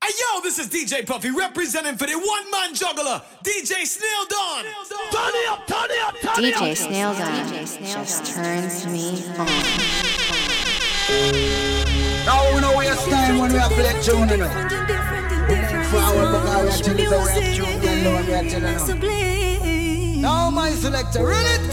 Yo, this is DJ Puffy representing for the one-man juggler, DJ Snail Dawn. Turn it up, turn it up, turn it up. DJ Snail Dawn just turns me on. Now we know waste time when we are playing tune, you know. Forward, but now we are telling you we have tune, you know what we are telling you. Now my selector, read it.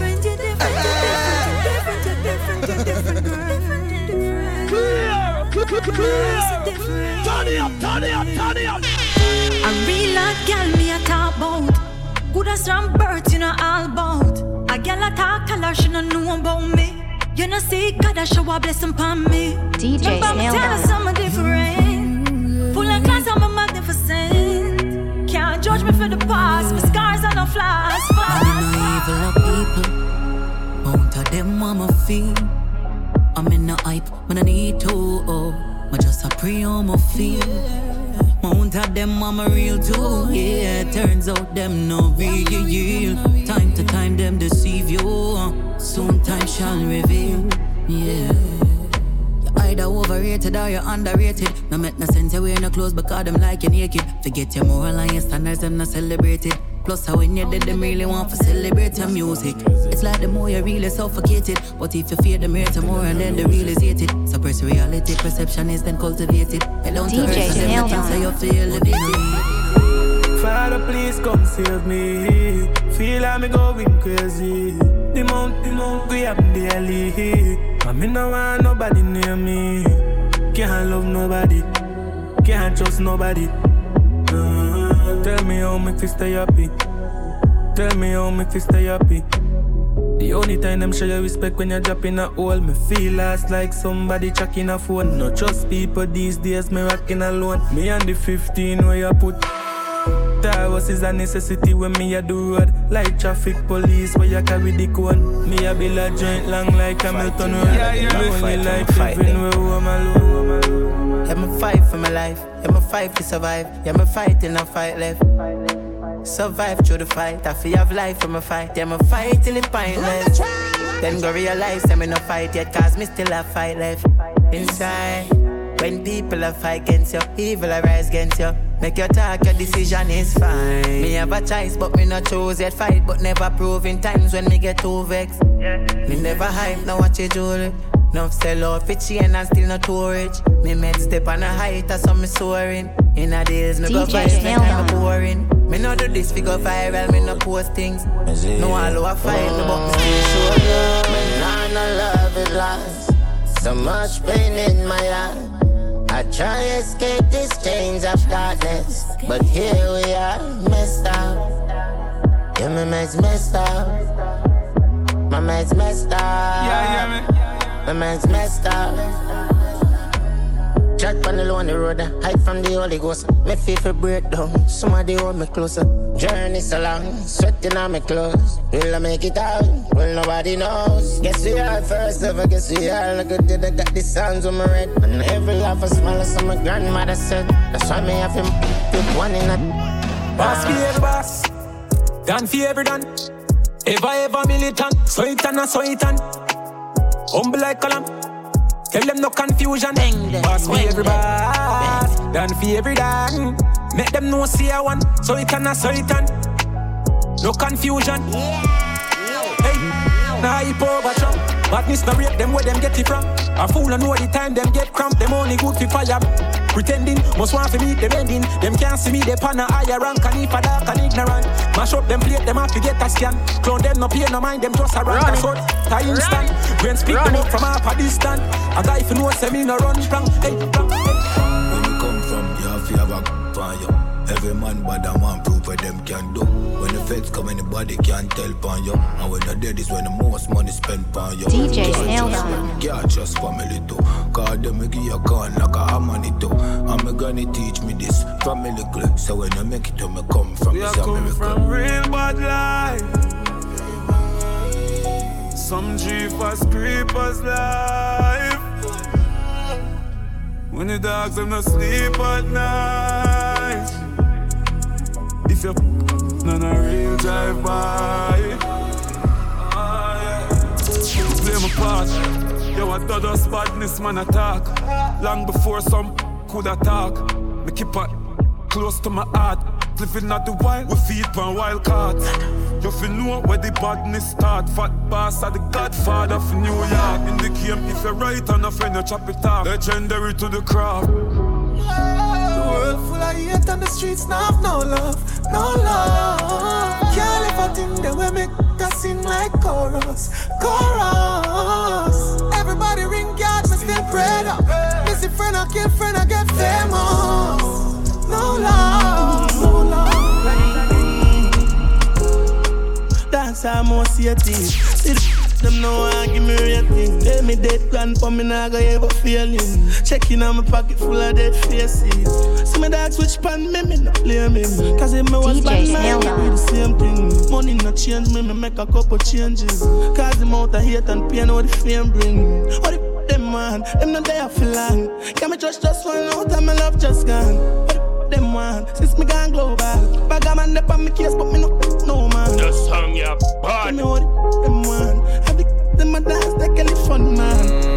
Turn it up, turn it up, turn it up. A real girl me a talk about. Good as strong birds, you know all about. A girl a talk color, she no know about me. You know see God a show a blessing upon me. DJ Snail Dawn. Something different. Full of class, I'm a magnificent. Can't judge me for the past. My scars are no flaws. I'm in the evil of people. Mount of them on my feet. I'm in the hype when I need to. Oh, I just a pray on my feet. Mount of them I'm a real too. Yeah, turns out them no real. Time to time them deceive you. Soon time shall reveal. Yeah. You're either overrated or you're underrated. No make no sense you wear no clothes because them like you naked. Forget your moral and your standards, them not celebrated. Plus, how when you're dead, them really want to celebrate your music. It's like the more you're really suffocated. But if you fear them here tomorrow, and then they realize it. Suppress reality, perception is then cultivated. And don't DJ Snail Dawn. So you feel elevated. Father, please come save me. Feel like me going crazy. The mount, we up daily. And me no want nobody near me. Can't love nobody. Can't trust nobody. Tell me how me fi stay happy. Tell me how me fi stay happy. The only time them show you respect when you're dropping a hole. Me feel lost like somebody checking a phone. Not just people these days, me rocking alone. Me and the 15 where you put. Towers is a necessity when me a do road. Like traffic police where you carry the cone. Me a build a joint long like Hamilton Road. Lonely like living where I'm alone. Yeah, me fight for my life. Yeah, me fight to survive. Yeah, me fight in a fight left. Survive through the fight. I feel have life for my fight. Yeah, me fight till it pointless. Then go realize I'm in a fight yet, cause me still have fight left inside. When people are fight against you, evil arise against you. Make your talk, your decision is fine. Me have a choice, but me not choose yet. Fight, but never prove in times when me get too vexed. Me never hype, now watch it jewelry. No sell out for chain and still not too rich. Me made step on a height, that's how me soaring. In a days, me go vibe, me time me boring. Me no do this, we go viral, me no post things. No all who a fight, no but me still show love. Me nah no love it lost. So much pain in my heart. I try to escape these chains of darkness, but here we are, messed up. Yeah, my man's messed up. My man's messed up. Yeah, man. My man's messed up. Jack on the lonely road, hide from the Holy Ghost. Me feel for breakdown, somebody hold me closer. Journey so long, sweating on my clothes. Will I make it out? Well, nobody knows. Guess we are first ever, guess we are. Look good that I got the sounds on my red. And every laugh a smile, as my grandmother said. That's why me have him put one in a boss be every boss, done for every done. Ever militant, so it and so it and humble like column. Tell them no confusion. Boss be every boss, done for every done. Make them know see I want, so it and so it and no confusion. Hey, nah hip over Trump. Madness no rape them where them get it from. A fool and know the time them get cramped. Them only good for fire. Pretending, must want to meet the bending. Them can't see me, they pan a higher rank. And if a dark and ignorant, mash up them plate, them have to get a scan. Clone them no pay no mind, them just a rank. That's what, tie instant. When speak them up from half a distance. A guy if you know say me no run from. Hey, from. When you come from, you have to have a on you. Every man but a man prove what them can do. When the feds come, anybody can tell upon you. And when the dead is when the most money spent upon you. DJ Snail Dawn. Yeah, just family too. Cause them me give you a gun like a harmony too. And me gonna teach me this from me little. So when I make it to me come from this America. We from real bad life. Some G-Fast creepers life. When the dogs them not sleep at night. If you none a real drive by. Play my part. Yo, I thought us badness man attack. Long before some coulda talk. Me keep it close to my heart. Living at the wild, we feed on wild cards. You feel know where the badness start. Fat boss are the godfather of New York. In the game, if you're right on a friend, you chop it off. Legendary to the craft. The world full of hate and the streets now have no love, no love. Can't live a thing that will make us sing like chorus, chorus. Everybody ring God, me still pray up. Missy friend, I kill friend, I get famous. No love, no love. Dance I must see a thing. See them know I give me rating. Tell me dead grandpa, me nah go ever feeling. Checking on my pocket full of dead faces. See my dogs switch pan me not blame him. Cause if me was bad man, we do the same thing. Money not change me make a couple changes. Cause the amount of hate and pain what the fame bring. What the them man, them not there for long. Can me just one out and my love just gone. Them one, since me gone global. Bag a man up on me case, but me no man. Just hung ya bad. Tell me what them one. Have the them a dance like a fun man.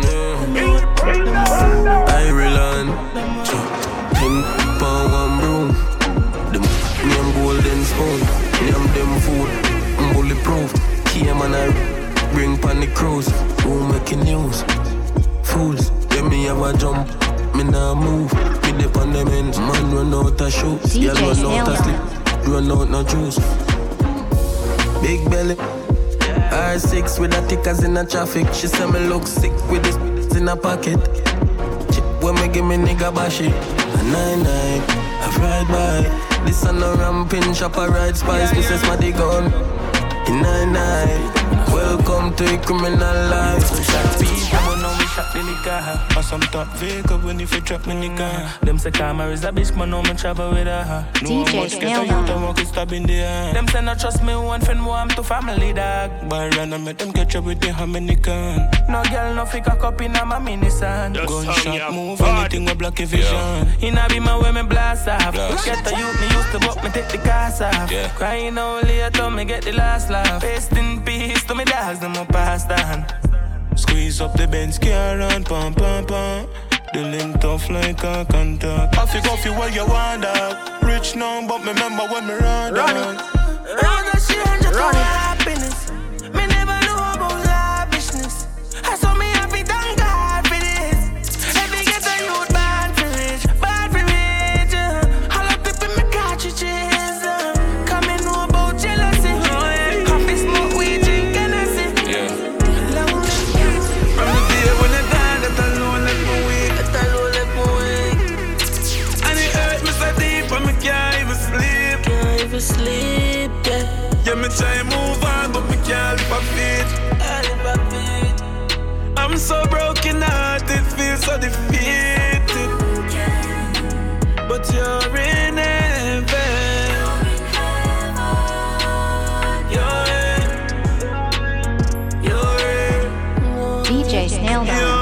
Ireland, him pound and broom. Them name golden spoon. Name them food, bulletproof. Came and I bring pan the cruise. Who making news? Fools, let me have a jump. Me nah move, me dip on them ends. Man run out of shoes, girl run out of sleep, run out no juice. Big belly, R6 with the tickers in the traffic. She say me look sick with this in her pocket. Chip when me give me nigga bashi. A 9-9, I ride by. This on a ramping shop, I ride spice. Me says my dig gun. In 9-9, welcome to a criminal life. Shot the nigga, or some top vehicle when if you trap me nigga. Them say karma is a bitch, man, no man travel with her. No one much get a youth and walk it stab in the air. Them say not trust me, one friend, one to family dog. But run and make them catch up with the hammy gun. No girl, no fake a cup in a my mini son. Gunshot move, anything will block your vision. In a be my way, me blast off. Get the youth, me used to walk, me take the cars off. Crying out later, me get the last laugh. Rest in peace to me dogs, them up past on. Squeeze up the Benz car and pam pam pam. The link tough like a contact. I figure if you where you want that. Rich now, but me remember when me run that. Run the change to happiness. Me never know about that business. I saw me happy, thank God for this. If you get a youth bad for rich, bad for rich. All the people me cartridges. Come and know about jealousy. Happy smoke, we drink Hennessy. Sleep, yeah, me try and move on, but me can't live a fit. I'm so broken hearted, feel so defeated. But you're in heaven. You're in DJ Snail Down.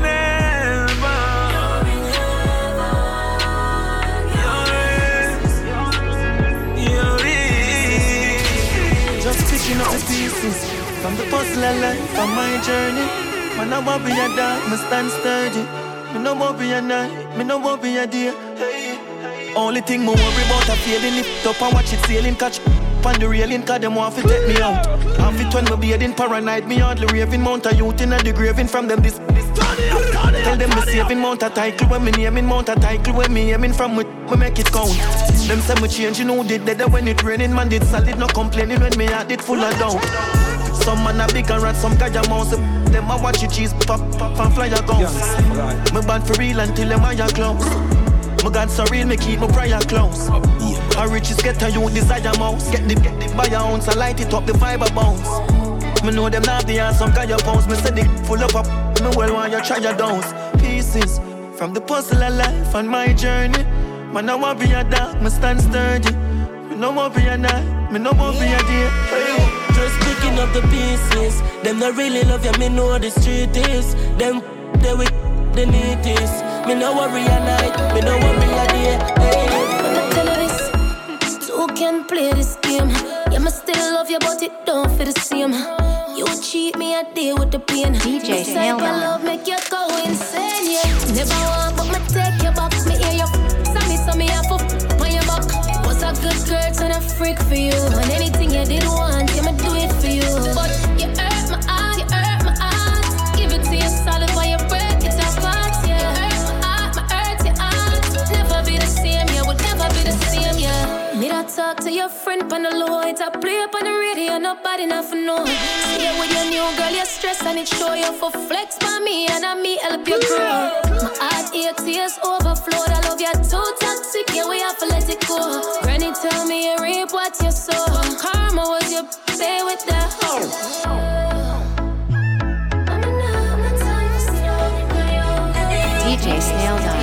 The pieces from the puzzle of life on my journey. Man, I won't be a dark, me stand sturdy. Me no won't be a night, me no won't be a day. Only thing me worry about a feeling lift up and watch it sailing catch on the railing, cause them want to take me out. Half it when me bearding paranoid, me hardly raving. Mount a youth in a the graving from them this. Tell them me saving mount a title when me naming mount a title when me aiming from me make it count. Them say me change, you know did that when it raining, man did solid, no complaining when me heart it full of down. Some man a big and rat, some guy a mouse. Them a watch it cheese pop and fly a guns. Me bad for real until them eye close. My God so real, me keep my prayer close. Our riches get a you desire mouse. Get the buy a ounce, I light it up the fiber bounce. Me know them not the ass, some guy a bounce. Me say they full up, me well want you try your downs. Pieces from the puzzle of life on my journey. Man, I won't be a dark, me stand sturdy. Me no won't be a night, me no won't be a day. Just picking up the pieces. Them not really love you, me know the street is. Them, they with the neatest. Me no worry a night, me no worry a day. I'ma tell you this, two can play this game. Yeah, me still love you, but it don't feel the same. You cheat me a day with the pain. DJ Snail Down. Love make you go insane, yeah. Never want, but me take you weak for you. And anything you did want, I'ma do it for you. But you hurt my heart, you hurt my heart. Give it to you solid while you break it apart. Yeah, my hurt your heart. Never be the same, yeah, would never be the same, yeah. Need I talk to your friend on the low? It's a play up on the radio, nobody nothing know. See you with your new girl, you're stressed and it show you for flex by me and I me help you grow. My heart aches, tears overflowed. I love you too toxic, yeah, we have to let it go. Granny tell me you reap what you sow. Karma was your stay with that hoe. DJ Snail Dog.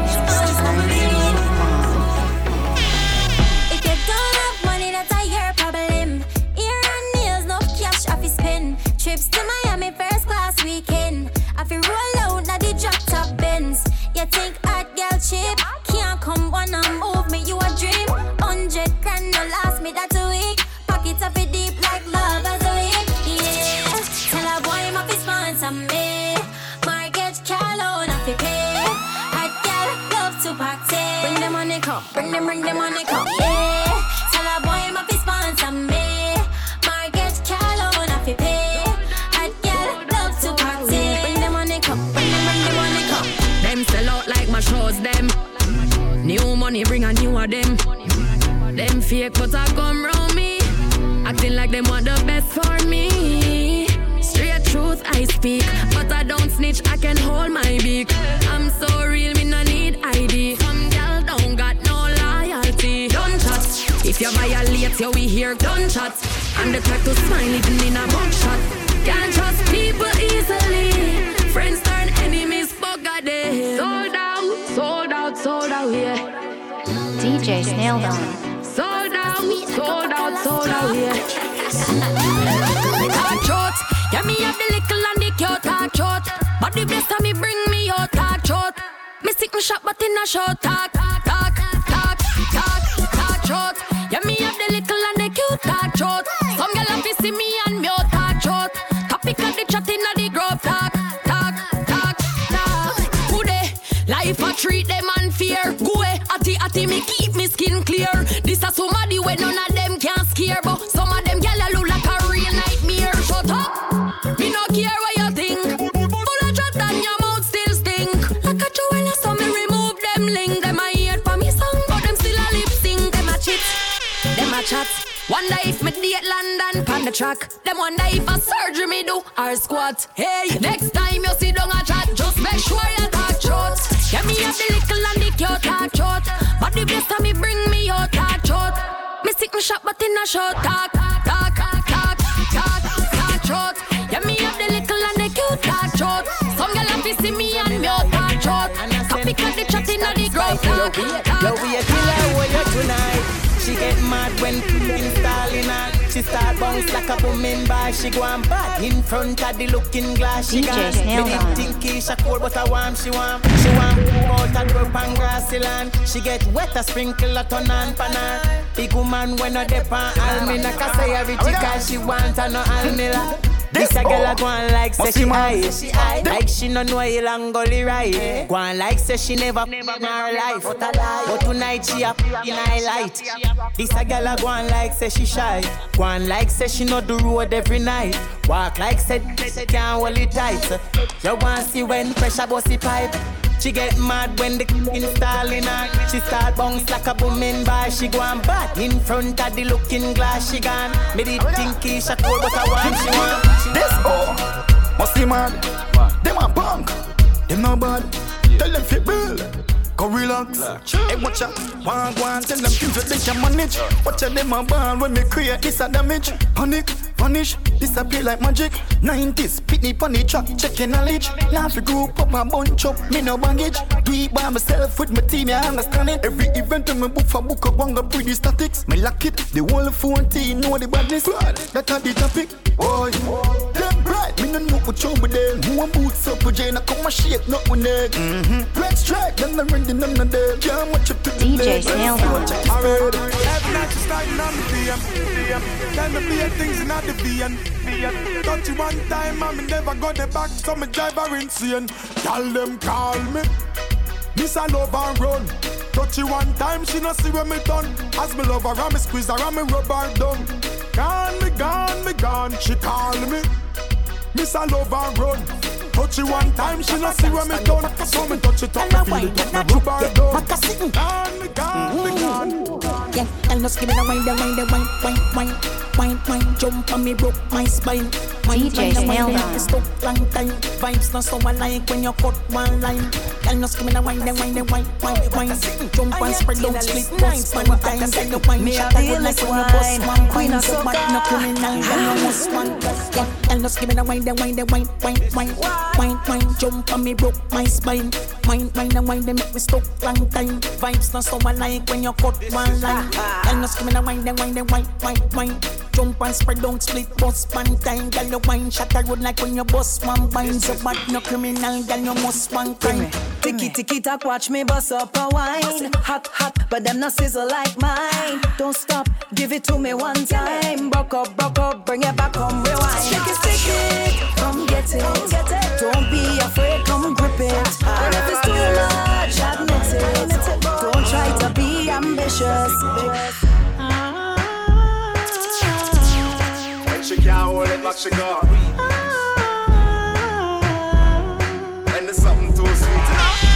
If you don't have money, that's a your problem. Ear and nails, no cash off his spend. Trips to Miami, first class weekend. I feel roll out, now the drop top Benz. You think hot girl cheap? Can't come one and move me, you a dream. 100 grand no last me, that's a week. Pockets of it deep like love as a week. Yeah, tell a boy my fist sponsor me. Mortgage car loan off your pay. Hot girl love to party. Bring the money come, bring the money come. Yeah, tell a boy my fist sponsor me. Mortgage car loan off your pay. Hot girl love to party. Bring the money come, bring the money come. Them sell out like my shows, them. New money bring a new of them. Them fake but I come round me. Acting like them want the best for me. Straight truth I speak, but I don't snitch, I can hold my beak. I'm so real, me no need ID. Some girl don't got no loyalty. Don't chat, if you violate, you we hear don't chat. I'm the type to smile even in a mugshot. Can't trust people easily. Friends turn enemies, bugger them. Sold out, yeah. DJ Snail Dog. Sold out, yeah. Talk short, yeah, me have the little and the cute talk short. Body bless and me bring me out talk short. Me stick me shot but in a short talk short. Yeah, me have the little and the cute talk short. Some girl have to see me and me out talk short. Topic of the chat in the grove talk. Who they? Life a treat them and fear. Go away, ati me keep me skin clear. This a somebody when none of them can scare, but some of them gyal look like a real nightmare. Shut up, me no care what you think. Full of chat and your mouth still stink. Like a jewel, so me remove them link. Them a hear for me song, but them still a lip sync. Them a chit, them a chat. Wonder if me date London pan the track. Them wonder if a surgery me do or squat. Hey, next time you see down a chat, just make sure you talk short. Yeah, me have the little and the cute talk short. Body bless and me bring me out talk short. Me stick me shot but in a short talk short. Yeah, me have the little and the cute talk short. Some girl have to see me and me out talk short. Copy cut the chat in the grove talk. Yo, we a killer with you tonight. She get mad when installing her. She start bounce like a booming bar. She go on bad in front of the looking glass. She gone. Me did think Keisha cold, but I warm. She warm. She warm out and rope and grassy land. She get wet, a sprinkle a ton and pan. Big woman when I dip on Almina. Cause say everything cause she want and no Almila. This a girl a go on like say she high. Like she no know a long gully ride. Go on like say she never in her life. But tonight she up in highlight. This a girl a go on like say she shy. Go on like say she know the road every night. Walk like say can't hold it tight. You want see when pressure bust the pipe. She get mad when the installing her. She start bounce like a booming bar. She go on bad in front of the looking glass. She gone. Me did think Keisha cold, but I want she want. This must be mad. Them a punk. Them no bad. Tell them fit bill. Go relax. Hey, watch out. One, tell them things that they can manage. Watch out, them a ball when me create this a damage. Panic, vanish, disappear like magic. 90s, pitney pon the track, checking knowledge. Laugh a group up a bunch up, me no baggage. Do it by myself with my team, I understand it. Every event when me book for book up, one go pretty statics. Me lock it, the whole 14 know the badness. That a the topic. Boy, them bright, me no know what you with them. Who want boots up with Jane, I come and shake, not with them. Red strike, then I'm ready, none of them. Can't watch up to the DJ Snail Dog. Every night you starting on the VM. Tell me be things in the VM. Touch you one time and me never got the back, so me drive her insane. Tell them call me. Miss I love and run. Touch Touch you one time, she no see when me done. As me love her, and me squeeze her, and me rub her down. Gone, me gone, me gone. She call me, Miss I love her run. Touch you one time, she no see when me done. So me touch it up, me feel it up, me rub her down. Gone, me gone, me gone. Yeah, and just give me the wine, jump on me, broke my spine. DJ Snail Don. Stuck long time, vibes not so alike when you cut one line. And just give me the wine, jump and spread out, split bust one time. Then the wine shot, I would like when you bust one wine. So bad, no criminal, then you must one. Yeah, and just give me the wine, jump on me, broke my spine. Wine, they make me stuck long time. Vibes not so alike when you cut one line. And just give me the wine, jump and spread out, split bust one time. Girl, your wine shot, I would like when you bust one wine. So bad, no criminal, girl, you must one crime. Tiki talk, watch me bust up a wine. Hot, but them not sizzle like mine. Don't stop, give it to me one time. Broke up, bring it back, come rewind. Stick it, come get it. Don't be afraid, come grip it. And if it's too much, admit it. Don't try to be ambitious. She can't hold it like she got. And there's something too sweet.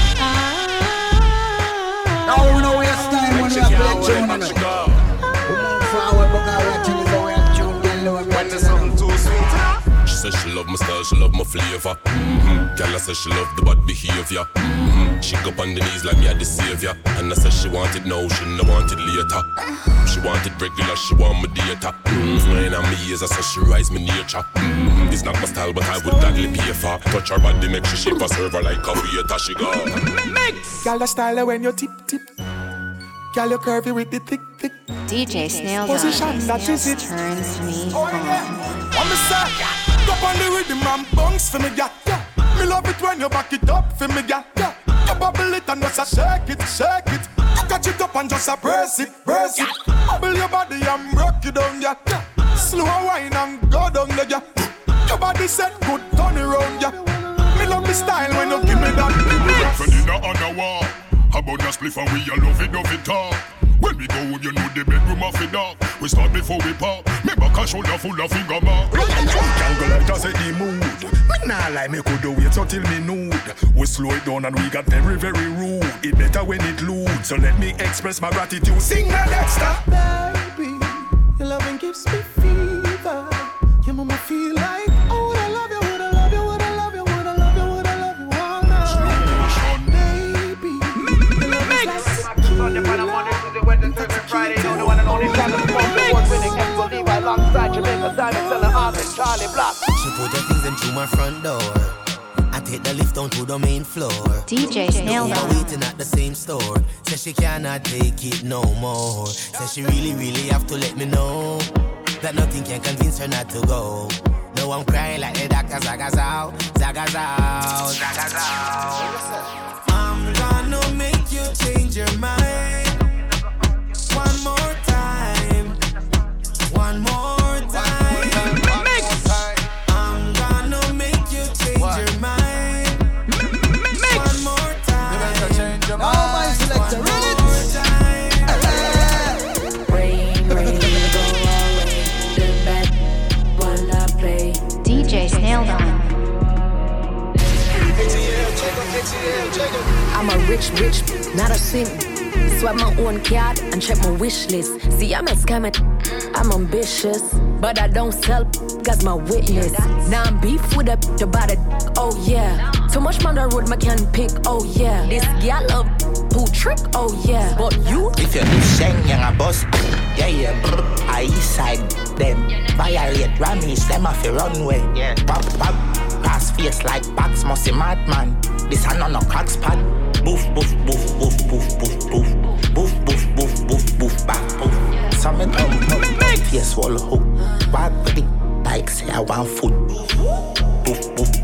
Now we know waste time when we are playing tune. We move forward, but now we're chilling, so we have tune. When there's something too sweet. She says she love my style, she love my flavor. Girl, I says she love the bad behavior. She go on the knees like me at the savior. And I said she want it now, she no want it later. She want it regular, she want my data. When I'm me years, I said she rise me nature. It's not my style, but I would gladly pay for. Touch her body, make she shape a server like a waiter. She go Girl, the style when you tip. Girl, you curvy with the thick. DJ Snail Don. Position that is it. Turns me on. I'm a sack. Go on the rhythm and bounce for me, yeah. Me love it when you back it up for me, yeah. You bubble it and just shake it. You catch it up and just brace it. Bubble your body and rock it down, yeah. Slow wine and go down there, yeah. Your body set good, turn around, yeah. Me love the style when you give me that. Friend in the underwall. About the spliff and we all love it all. When we go home, you know the bedroom of it dark. We start before we pop. Me back and shoulder full of finger mark. Can't go like I say the mood. Me nah lie, me could do it until me nude. We slow it down and we got very, very rude. It better when it loud. So let me express my gratitude. Sing that extra. Baby, your loving gives me fever. Your mama feel like, oh, would I love you, would I love you, would I love you, would I love you, would I love you all night. Baby, your love is like Sunday, Monday, Tuesday, Wednesday, Thursday, Friday. You know the one and only time of the award winning Expo Levi alongside Jamaica Simon, Stella Armin, Charlie Black. She put her things in through my front door. I take the lift down to the main floor. DJ Snail Don. Waiting at the same store. Says she cannot take it no more. Says she really have to let me know that nothing can convince her not to go. No, I'm crying like the doctor. Zaga's out. I'm gonna make you change your mind. One more time. I'm gonna make you change your mind. One more time. Now my selector, ready? Rain, go away. The bad one I play. DJ Snail Don. I'm a rich, not a simp. Swipe my own card and check my wish list. See, I'm a scammer, I'm ambitious, but I don't sell, cause my witness. Now I'm beef with the body, oh yeah. Too much man the road, my can pick, oh yeah. This gal love who trick, oh yeah. But you, if you do shang yang a boss, yeah, I side them. Violate Ramis, them off the runway. Pop, pass face like box, musty madman. This a no crack spot. Boof, back, boof. Some in face wall hook. Bad body, like say I want food. Boof.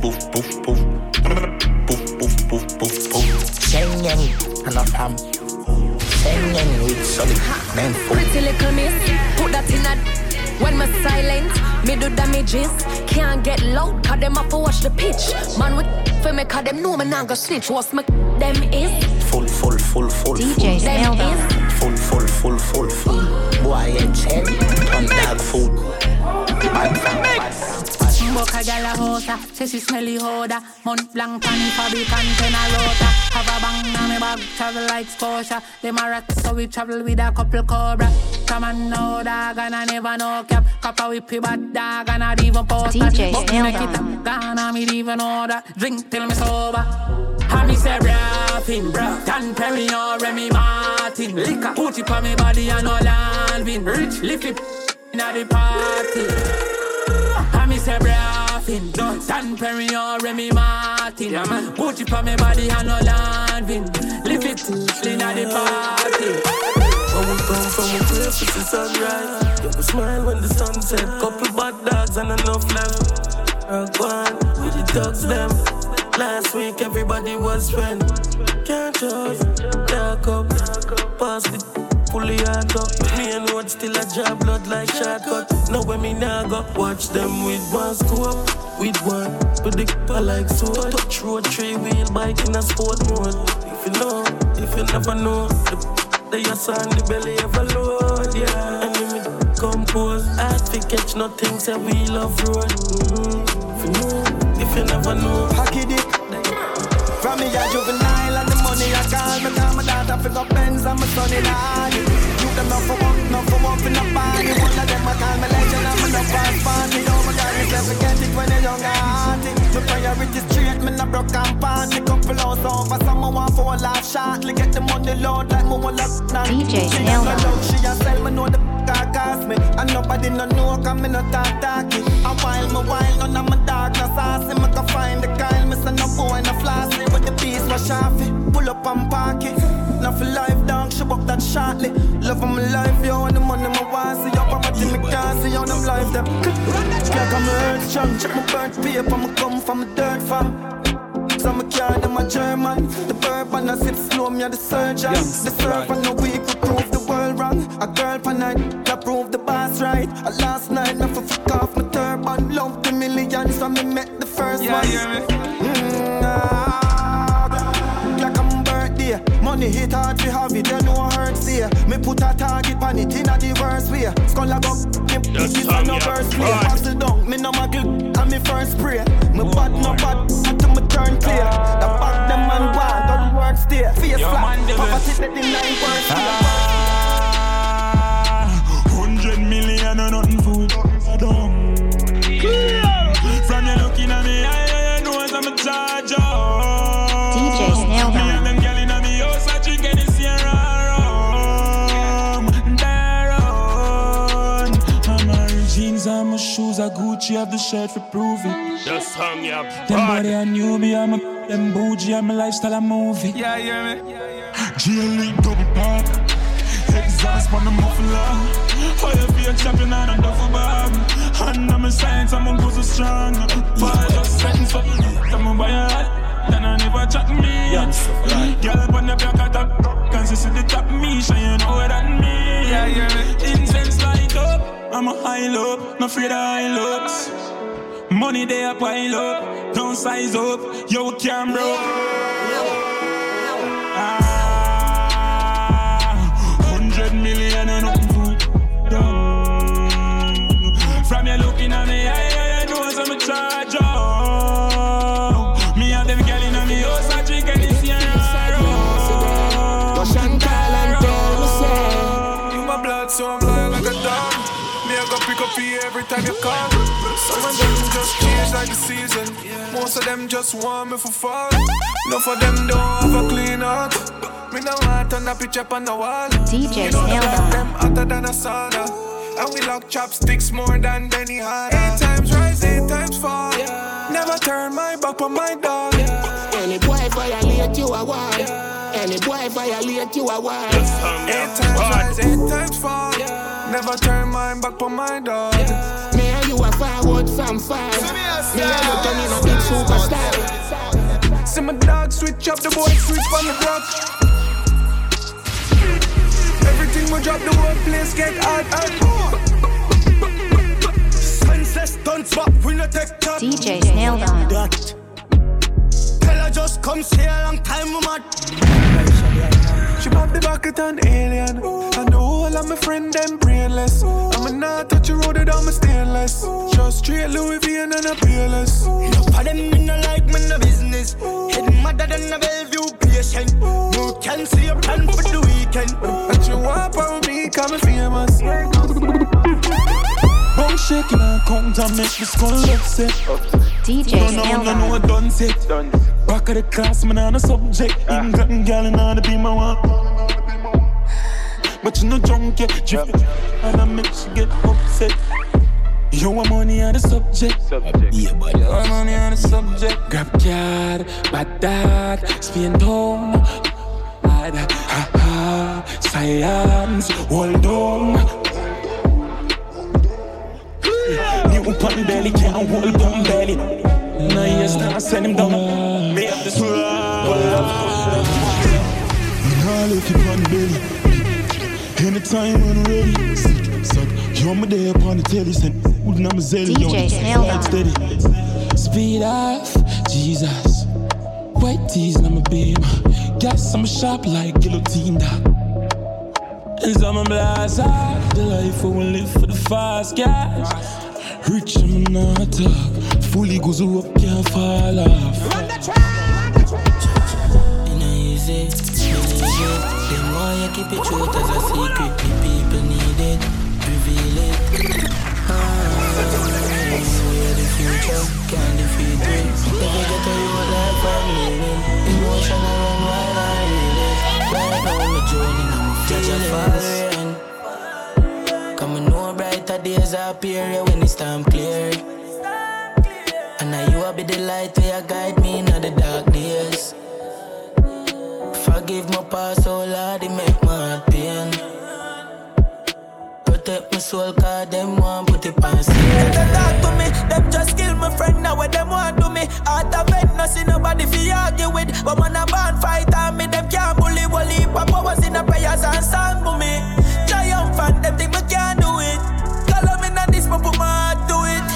Sheng yang, enough ham. Sheng yang with solid, then food. Pretty little miss, put that in a. When my silent, me do damages. Can't get loud, cause them have to watch the pitch. Man with for me, cause them know me not go snitch. What's my Them is full. DJ Snail Down. Full. Boy, it's head on dog food. Book a gal a hosa, say she smelly hoda. Mont Blanc pan fabric and ten a rota. Have a bang on me bag, travel like Scotia. Them a rat, so we travel with a couple cobra. Come on, no dog, and I never know cap. Copper whippy bad dog, and I even post that. DJ Snail Down. Gone, I me even order. Drink till me sober. I me say rapping, Dan Perignon, Remy Martin. Liquor, put it on me body and all landing. Rich, lift it inna the party. I me say braffin, Dan Perignon, Remy Martin. Put it on me body and all landing. Lift it inna the party. When we come from a place with the sunrise, you can smile when the sun set. Couple bad dogs and enough left. Rock one with the dogs them. Last week everybody was friend. Can't just dark up, pass the fully hard up. Me and what still a job blood like shortcut. Now when me now go watch them with one scope, with one predictor like sword. Touch road 3-wheel bike in a sport mode. If you know, if you never know, the ass on the belly ever load, yeah. And when me compose, I think catch nothing, say we love road. If you know, if you never know, Hockey dick. From me a juvenile and the money I call me down my daughter pick up Benz and my son in Hardy. You them not for one in the party. One of them I call me legend and me no pass party. Oh my God, you never get it when you're young and hearty. My priorities straight, me no broke and party. Couple hours over, someone want for a life shortly. Get the money load like me will lock now. DJ Snail Down. She a sell me know the car cost me. And nobody no know cause me no talky. A while, none of my dog no saucy. Me can find the kind, me say no boy no flossy. But the piece was sharpy, pull up and park it. Now for life dog, she walk that shortly. Love of my life, yo, and the money my want. See your property, me can't see on them life them. Like I'm earth strong, check my birth paper, me come from a dirt farm. So me carry them a German. The bourbon I sip slow, me a the surgeon. The surf and no week we prove the world wrong. A girl for night, that prove the boss right. Last night, me for fuck off my turban. Love the millions, so me met the first one. Like I'm birthday, money hit hard we have it, you know hurts here. Me put a target on it in a diverse way. Skull a go, this is no verse play. Pass it down, me no muggle, and me first spray. Me bad no bad, until me turn clear. The back them man bad, got the work stay. Face flat, poverty let the 9 words clear. 100 million and nothing food. From you looking at me, I know I'm a charger. DJ Snail Down. Me and them girl in me house, I drink any Sierra rum. Daron. I'm my jeans and my shoes are Gucci, have the shirt for prove it. Just hung up. Them body a newbie, I'm a them bougie, I'm a lifestyle a movie. Yeah, me. GLE double park. Exhaust on the muffler. How you feel chopping on a duffel bag? And I'm a science, I'm a go so strong. But just setting for me, I'm a buy a hat. Then I never chat me. Girl up on the block at top. Can you see the top me? Sure you know that me. Yeah. Incense light up. I'm a high low, no afraid of high looks. Money they a pile up. Don't size up, yo can't broke. 100 million and nothing food. From you looking at me, I know I'm a charge. Me and them girl in me house, I drink any Sierra. Russian call and tell me say you my blood, so I'm lying like a dog. Me I go pick up you every time you call. Some of them just change like the season. Most of them just want me for fall. Enough of them don't have a clean heart. Me no want on a picture on the wall. DJ Snail Down. Them hotter than a sauna. And we lock chopsticks more than Benny Hanna. 8 times rise, 8 times fall. Never turn my back on my dog. Any boy violate you a war. Any boy violate you a war. 8 times rise, 8 times fall. Never turn my back on my dog. Me and you a forward from far. Me and you turning a big superstar. See my dog switch up, the boy switch on the block. Everything we drop, the whole place get hot. Senseless stunts back, we no take top. DJ Snail Down. Tell her just just come stay a long time, woman. She pop the bucket on alien. And the whole of my friend them brainless. I'ma not touch the road without my stainless. Just straight Louis V and a peerless. Enough of them in no like me no business. Head madder than a Bellevue patient. You can see a plan for the weekend. And you walk around me, call me famous. Bum shaking and count and make the skull upset. DJ Snail Dog. No, done set. Back of the class, man, on a subject. Even gotten gal and on the be my one. But you no drunk yet, drift and I make she get upset. You want money on the subject. Yeah, but you want money on the subject. Grab card, bad dad, spin down. Ha ha, science, hold on. New pun belly, can't hold on belly. Now you start send him down. Me up this world. I'll look you on belly. Anytime when I'm ready. Suck, you're my day upon the telly. Send wooden on my zelly. DJ Snail Dog. Steady. Speed off, Jesus. White tees and I'm a beam. Gas, I'm a sharp like guillotine. And I'm a blast. The life I will live for the fast gas. Rich, I'm not talk. Fully goes up, can't fall off. Run the track! It ain't easy, the more you keep it short as a secret, the people need it, reveal it. We're the future, can't defeat it. If I get to your life, I'm living. Emotional run while I read it. Right now I'm joining, I'm feeling fast. Come and know brighter days appear when it's time clear. And now you will be the light where you guide me in the dark days. Forgive my past, oh Lord, it make my heart pain. Protect my soul, cause them want put it on scene. They talk to me, them just kill my friend, now what them want to me. Out of bed, no see nobody fi argue with. But when a band fight on me, them can't bully, bully. Papa was in the prayers and song for me. Triumphant, them think me can't do it. Call them in a this, but put my heart to it.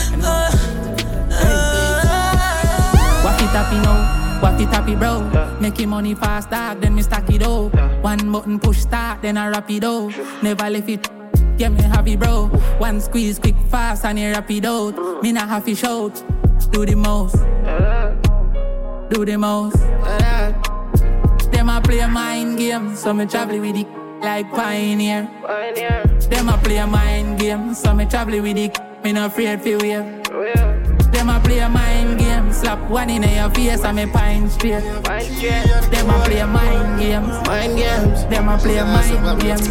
Walk it happy now, walk it happy bro. Making money fast dog, then me stack it up. One button push start, then I wrap it up. Never left it, get me happy bro. One squeeze quick fast and you wrap it out. Me not happy shout, do the most. Do the most. Them a play a mind game, so me travel with it like pioneer. Them a play a mind game, so me travel with it. Me not afraid for wave. Them a play a mind game, slap one in your face and me pine straight. Them a play a mind game, them a play a mind game.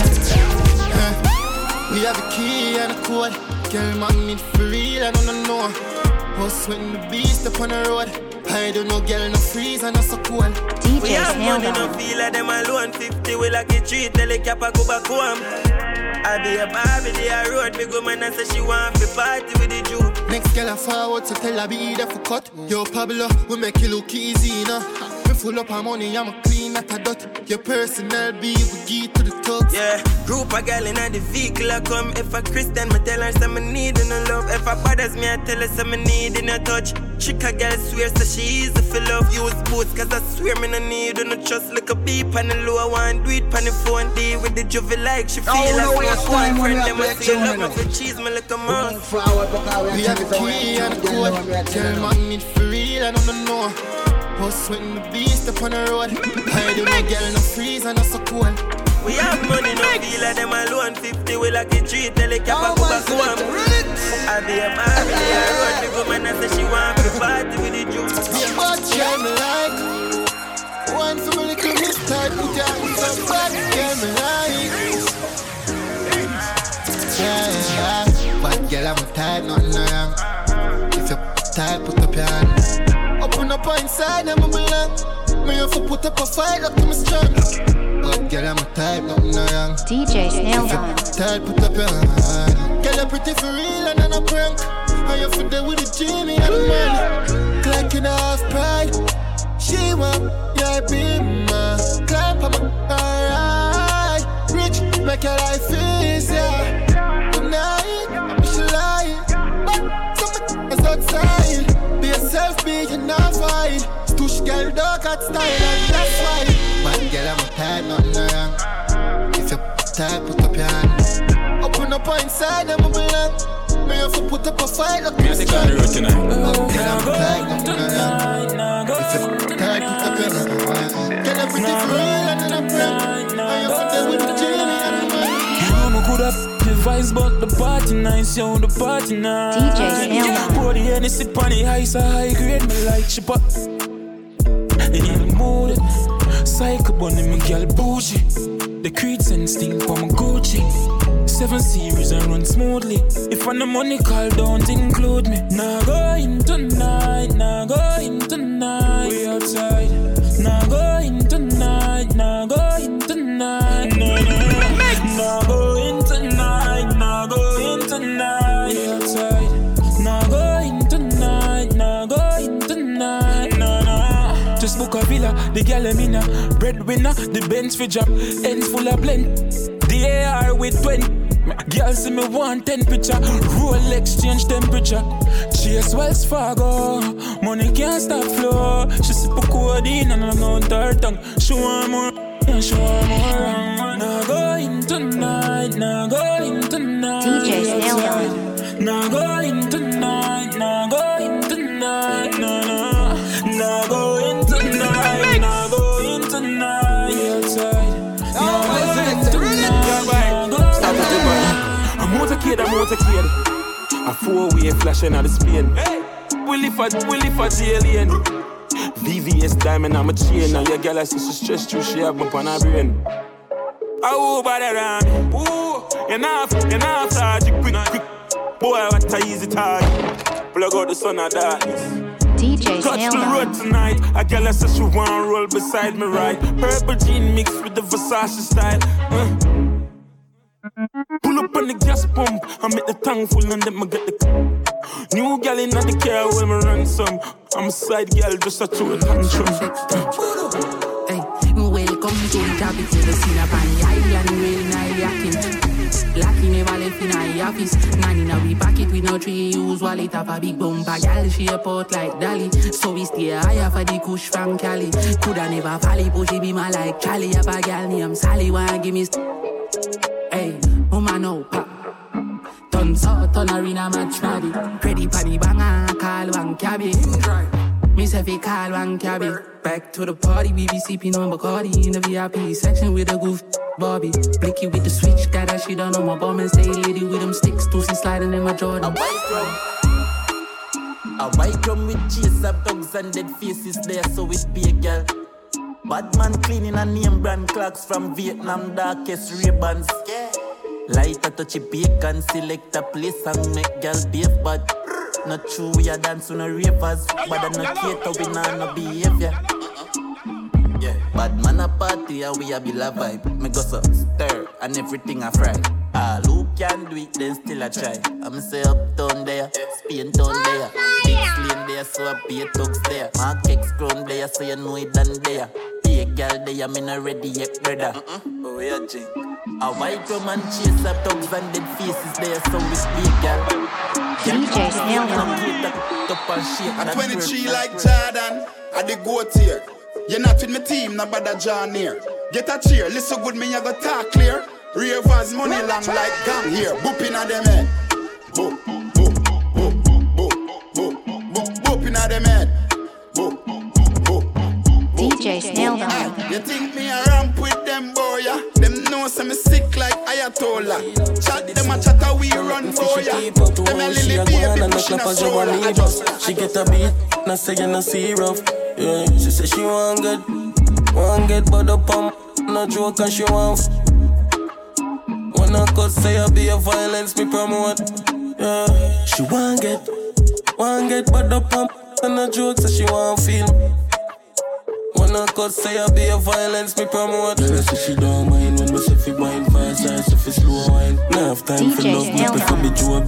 We have a key and a code. Girl, man, need for real, I don't know. Us when the beast up on the road. I don't know, girl, no freeze and no so cool. We have money, no feel like them alone. 50 will like a treat, tell the cap I go back home. I be a Barbie, they a road. Big woman and say she want to party with the Jew. Next girl I forward, so tell her be there for cut. Yo, Pablo, we make you look easy, you know. Me full up of money, I'm a clean at a dot. Your personal be, we get to the talks. Yeah, group a girl in the vehicle I come. If a Christian, me tell her some need in no love. If a bothers me, I tell her some need in a touch. Chick a girl swear so she easy for love. Use boots, cause I swear me no need no trust. Like a beep on the low, I want do it on the phone. Deal with the juvie like she feel like my boyfriend. Them I say love me for cheese, me like a mouse. We have a key and a code. Tell man need for real, I don't know. Us when the beast up on the road. I do no girl no freeze and no so cool. We have money, no feel like them alone. 50 will like a treat, tell the cap I go back home. I be a Barbie, they a road. Big woman and say she want to party with the Jew. Yeah, but girl me like. One for me little mistake, put your hands up, but girl me like. Yeah, but girl I'm a type, nothing wrong. If you're tight, put up your hand. Open up inside, I'm a belong. Me have to put up a fight, up to me strong. But girl, I'm a type, nothing wrong. DJ Snail Dog. Tight, put up your hand. Girl, I'm pretty for real and I'm a prank. How you fit there with the Jimmy and the man? Clocking off pride. She want, yeah, be my climb on my alright. Rich, make your life easier. Tonight, I'm just lying. But something is outside. Be yourself, be you're not fine. It's too girl don't got style and that's why. Bad girl, I'm a type, nothing wrong. If you type, put up your hand. Open up inside, I'm a belong. Me have to put up a fight, look at the girl, I'm a type, nothing wrong. If you type, put up your hand. Get everything for real and I'm proud. I have to deal with the journey and the money. You know me could have the vice, but the party nice, yo, the party nice. DJ Snail. Pour the Hennessy on the ice, a high grade, me like chip up. In the mood, psycho bunny, me girl bougie. The creeds and sting for my Gucci. 7 series and run smoothly. If I no money call, don't include me. Nah go in tonight, nah go in tonight. We outside. Nah go in tonight, nah go in tonight. Nah go in tonight, nah go in tonight. We outside. Nah go in tonight, nah go in tonight. Just book a villa, the gal I'm in a breadwinner, the Benz for job, ends full of blend. The AR with 20. Girl see me want temperature, Rolex change temperature. Chase Wells Fargo, money can't stop flow. She sip a codeine and I'm on her tongue. She want more, yeah, she want more. Now go in tonight, now go in tonight. DJ Snail. Now go in tonight, now go in tonight, now go in tonight, now go in tonight. Outside, now go in tonight. Stop it, I'm motorcade. A 4-way flashing out the Spain. We live for alien. VVS diamond, I'm a chain. Now your girl I see she stressed through, she have me on her brain. Oh, body around. Ooh, enough, charge quick. Boy, what a easy target. Plug out the sun of darkness. DJ Touch Snail. the road tonight. A girl I said she want roll beside me right. Purple jean mixed with the Versace style. Pull up on the gas pump. I make the tank full and then I get the new girl in the car when me run some. I'm a side girl just a two tantrum. Hey, welcome to the capital. The scene up on the island, real nice yakking. Lucky never left in our office. Nanny now we pack it with no tree. Use wallet up a big bumper. Gal she a pot like Dolly. So we stay higher for the kush from Cali. Coulda never fall, but she be my like Charlie. Up a gal named Sally wanna give me. Hey, mama no pop. Tons out on arena match nabby. Credit pani banga, call one cabby. Me say fi call one cabby. Back to the party, we be sipping on Bacardi in the VIP section with a goof Bobby. Blicky with the switch, got that shit on my bum and stay lady with them sticks, Tusi sliding in my Jordan. A white drum with chase up dogs and dead faces there, so it be a girl. Bad man cleaning a name brand clocks from Vietnam, darkest Ray-Bans. Light a touchy bacon, select a place and make girl behave bad. Not true, we a dance on a ravers, but I not cater, we not no behavior. Yeah, bad man a party and we a be la vibe. Me go so stir and everything a fry. All who can do it, then still a try. I'm say uptown there, Spain town there, big lane there, so I pay thugs there. Mark X crown there, so you know it done there. Be a girl there, me not ready yet, brother. Oh yeah, G. A white woman chase up dogs and dead faces there, so we speak, girl. DJ Snail. I'm 23 like Jordan, I the goat here. You're not with my team, no bother John here. Get a cheer, listen good, me I go talk clear. Ravers money long like gang here. Booping at them head. Boop, boop, boop, boop, boop, boop, booping at them head. Boop, boop, boop. DJ Snail. You think me a ramp with them boy, yeah? Them know some sick like Ayatollah. Chat them a chat a we run boy, yeah? Them a lily baby pushing a stroller. She get a beat, not say you no see rough. Yeah, she say she want get but the pump, no joke and she want. When I could say I be a violence, me promote. Yeah, she want get but the pump, and no joke so she want feel. When I could say I be a violence, me promote. The rest she don't mind when me say fi wine fast, I say fi slow wine. Now have time for love, me prefer be job.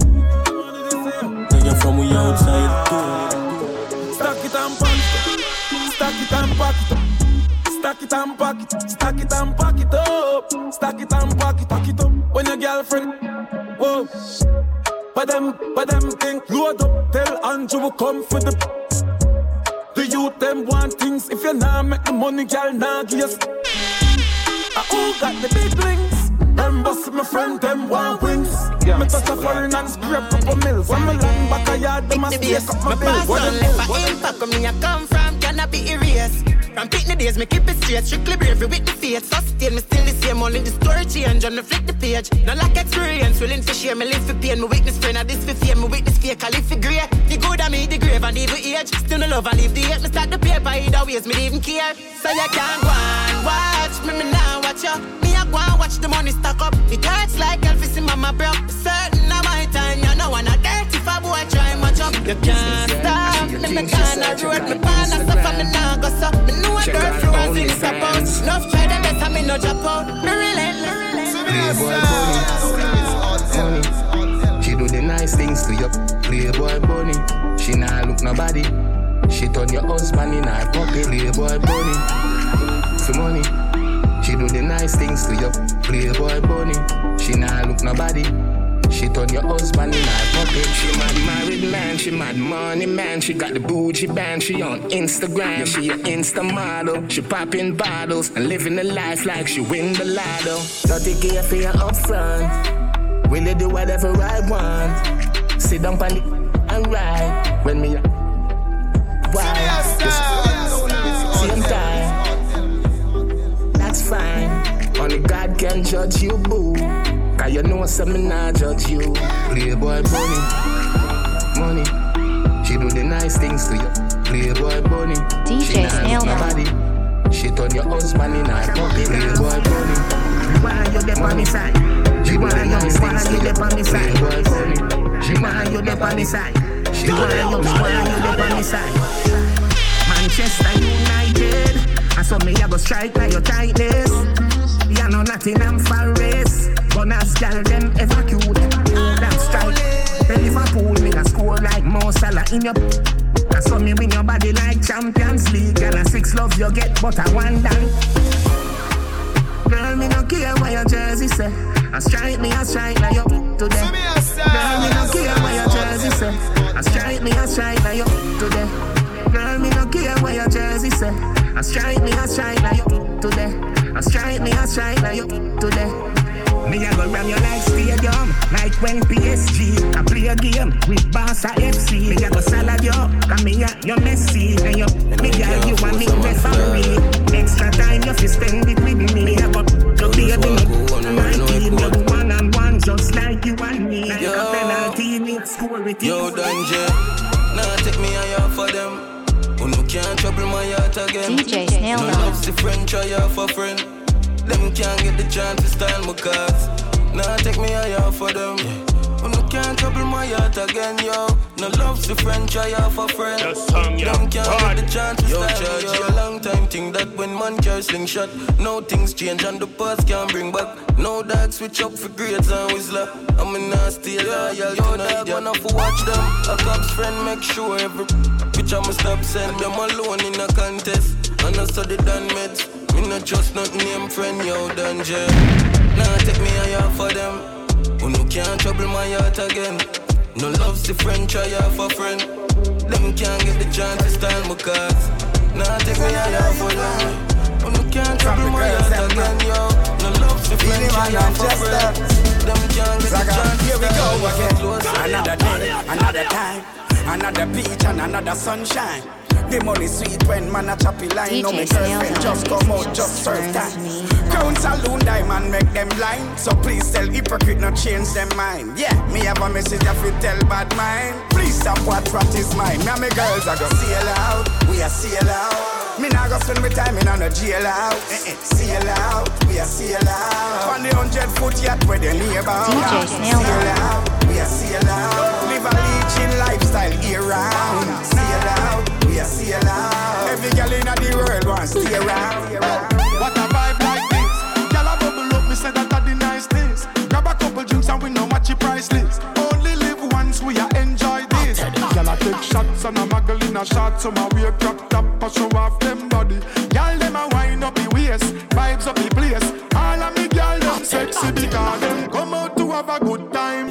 Now you from we outside. Stack it and pack it, stack it and pack it up. Stack it and pack it, stack it and pack it up. Stack it and pack it up. When your girlfriend, whoa. But them think, load up, tell Andrew come for the youth them want things. If you nah make the money, girl, nah guess. Who got the big rings? Them boss my friend, them want wings. Me touch a foreign and scrape couple mills. When me land back a yard, them a stake up my bills. My past don't left a impact. Where me a come from cannot be erased. From picnic days, me keep it straight. Strictly bravery with the faith. Sustain me still the same. Only the story change on me flip the page. No lack experience, willing to share. Me live for pain. Me weakness friend, and this for fear. Me weakness fake, I live for grey. The good I me the grave and evil age. Still no love and leave the hate. Me start the paper either ways. Me even care. So you can't go and watch me now watch you. Me a go and watch the money stack up. It hurts like Elvis in mama broke. Certain of my time, you know one a dirty if a boy try much up. You can't stop me can't road. Me pan and stuff and me nah go so. Me know a girl through and see this about. Enough try the best and me no drop out. Me relentless. Playboy bunny. She do the nice things to you. Playboy bunny. She nah look nobody. She turn your husband in her pocket. Playboy bunny. For money. She do the nice things to you. Playboy bunny. She nah look nobody. She turn your husband in her pocket. She mad married man, she mad money man. She got the bougie band, she on Instagram. Yeah, she a Insta model. She popping bottles and living the life like she win the lotto. 30K for you up front. Will you do whatever I want? Sit down on the and ride. When me why? Same time. That's fine. Only God can judge you, boo. Cause you know something I judge you. Playboy bunny. Money. She do the nice things to you. Playboy bunny. DJ Snail nobody. She turn your husband in her pocket. Playboy bunny. Why you dey on the side? She do the nice things to you. Playboy bunny. Why you dey on the side? Why you dey on the side? Manchester United. I saw me I go strike like your tightness. You know nothing, I'm Forest. Bonus girl, them ever cute. That strike. The Liverpool, me a score like Mo Salah in your. I saw me win your body like Champions League. Girl, a 6 love you get, but I want that. Girl, me no care what your jersey say. I strike like you today. Girl, me no care what your jersey say. I strike like you today. Girl, me no care what your jersey say. I strike like you today. I strike like you today. Me a go ram you like stadium, like when PSG I play a game with Barca FC. Me a go salad you, cause me a you Messi. And you, me girl, you want me referee. Extra time you fi spend it with me. Me a go to be a my team, you do one-on-one just like you and me. Like a penalty, me score with you. Yo, Danje, now take me higher for them. Who no can't trouble my heart again. DJ Snail no love's the friend, try out for friend. Them can't get the chance to style my cards. Now take me higher for them. Who no can't trouble my heart again, yo. No love's the friend, try out for friend. Them can't get the chance to style me, yo. A long time thing that when man carry slingshot. Now things change and the past can't bring back. No dog switch up for grades and whistler. I'm in nasty loyal, yo dog wanna for watch them. A cop's friend make sure every bitch I'ma stop send them alone in a contest. And I saw the done meds. Me not just not name friend, yo Danje. Now take me higher for them. Who no can't trouble my heart again. No love's the friend, try out for friend. Them can't get the chance to style my cards. Now take me higher for them. Who no can't trouble my heart again, yo. No love's the friend, try out for friend. Them can't get the chance to here we style go my again. cards. Another day, another time, another beach and another sunshine. The money sweet when man a choppy line. No me girlfriend just come out, just serve time. Crown saloon diamond make them blind. So please tell hypocrite not change them mind. Yeah, me have a message if you tell bad mind. Please stop what is mine. Me and my girls are gonna sail out, we are sail out. Me nah go spend my time in on a jail out. Sail out, we are sail out. On the 100-foot yacht where they neighbor. DJ Snail out, we are sail out. Live a leeching lifestyle year round. Sail out. We are sail out. Every girl in the world wants to stay around. What a vibe like this. Girl a bubble up, me say that are the nice things. Grab a couple drinks and we know what your price list. Only live once, we a enjoy this. Girl a take shots and a muggle in a shot. Some a wear crop top and show off them body. Girl them a wind up the waist, vibes up the place. All of me girl them sexy because them come out to have a good time.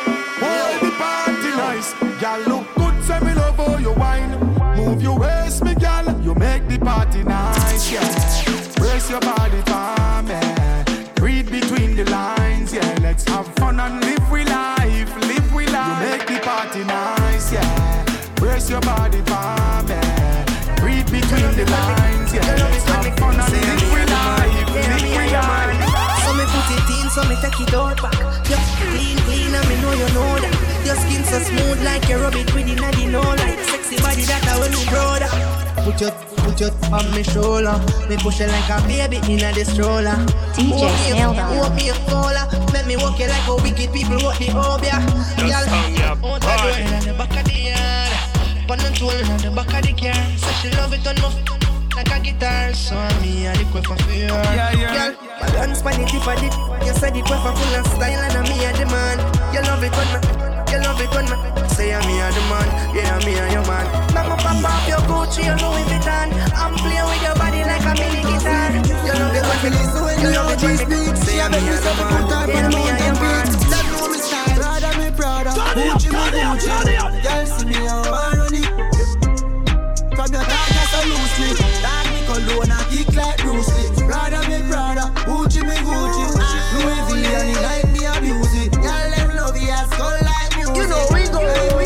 Hold the party nice. Girl look good, say me love how you wine. Move your waist, me gal. brace your body for me. Read between the lines, yeah. Let's have fun and live with life, live with life. You make the party nice, yeah. Brace your body for me. Read between the lines, yeah. Let's have fun and live with life, live with life. So me put it in, so me take it out back. You're clean, clean, and me know you know that. Your skin so smooth like you rub it with it, and you know like sexy body that I will grow that. Put your on me shoulder. Me push it like a baby in a stroller. DJ Snailed on. Walk me a cola. Let me walk you like a wicked people walk the obia. Y'all, on the door and the back of the yard. Pon and tool on the back of the car. So she love it on my like a guitar. So me a the quick for fear. Girl, balance pan it if I did. You said it quick for full of style and me a the man. You love it on me. You love it when me say I'm me a the man, yeah me a your man. Mama pop off your Gucci, you Louis Vuitton. I'm playing with your body like a mini guitar. You love it when me listen when you love it when me say I'm me a the man, yeah me a your man. That know me style, Prada me Prada, Gucci me Gucci. Girl see me how I run it. From your dog that's so loosely, dog me cologne and kick like Bruce Lee. Prada me Prada, Gucci me Gucci. Louis V and he like me abuse it. Girl them love you as skull like. You know we go.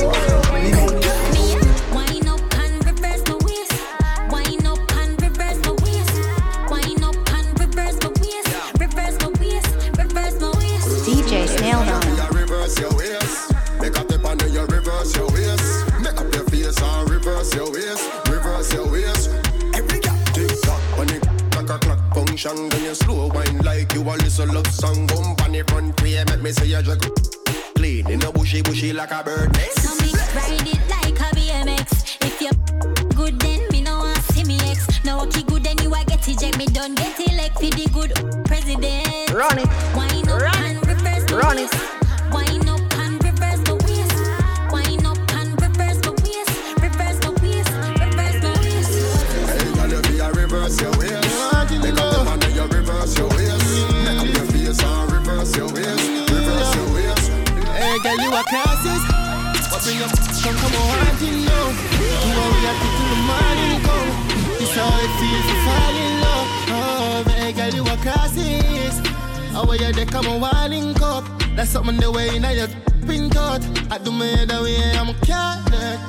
Wind up and reverse my waist. Wind up and reverse my waist. Wind up and reverse my waist. Reverse my waist. Reverse my waist. DJ Snailed on. Reverse your waist. Make up the pan and you reverse your waist. Make up your face and reverse your waist. Reverse your waist. Every guy tick tock on it. Clock function. Then you slow wine like you a listen love song. Bump on the front way. Make me say you juggle. Clean in a bushy like a bird nest. So me ride it like a BMX. If you good then me no want see me ex. No okay good then you a get eject. Me done get elect for the good president. Run it. Wind up and reverse the Run it. Wind up and reverse the waist. Wind up and reverse the waist. Reverse the waist. Reverse the waist. Hey, girl, you be a reverse your waist. Make up the man and you reverse your waist. Make up your face and reverse your waist. Reverse your waist. Hey, girl, you a crisis. What bring up? Come on, hunting now. You want me happy till the morning come. This how it feels to fall in love. Oh, hey, girl, you a crisis. How are you there? Come on, wilding cup. That's something the way now you pink out. I do me the way I'm a cat.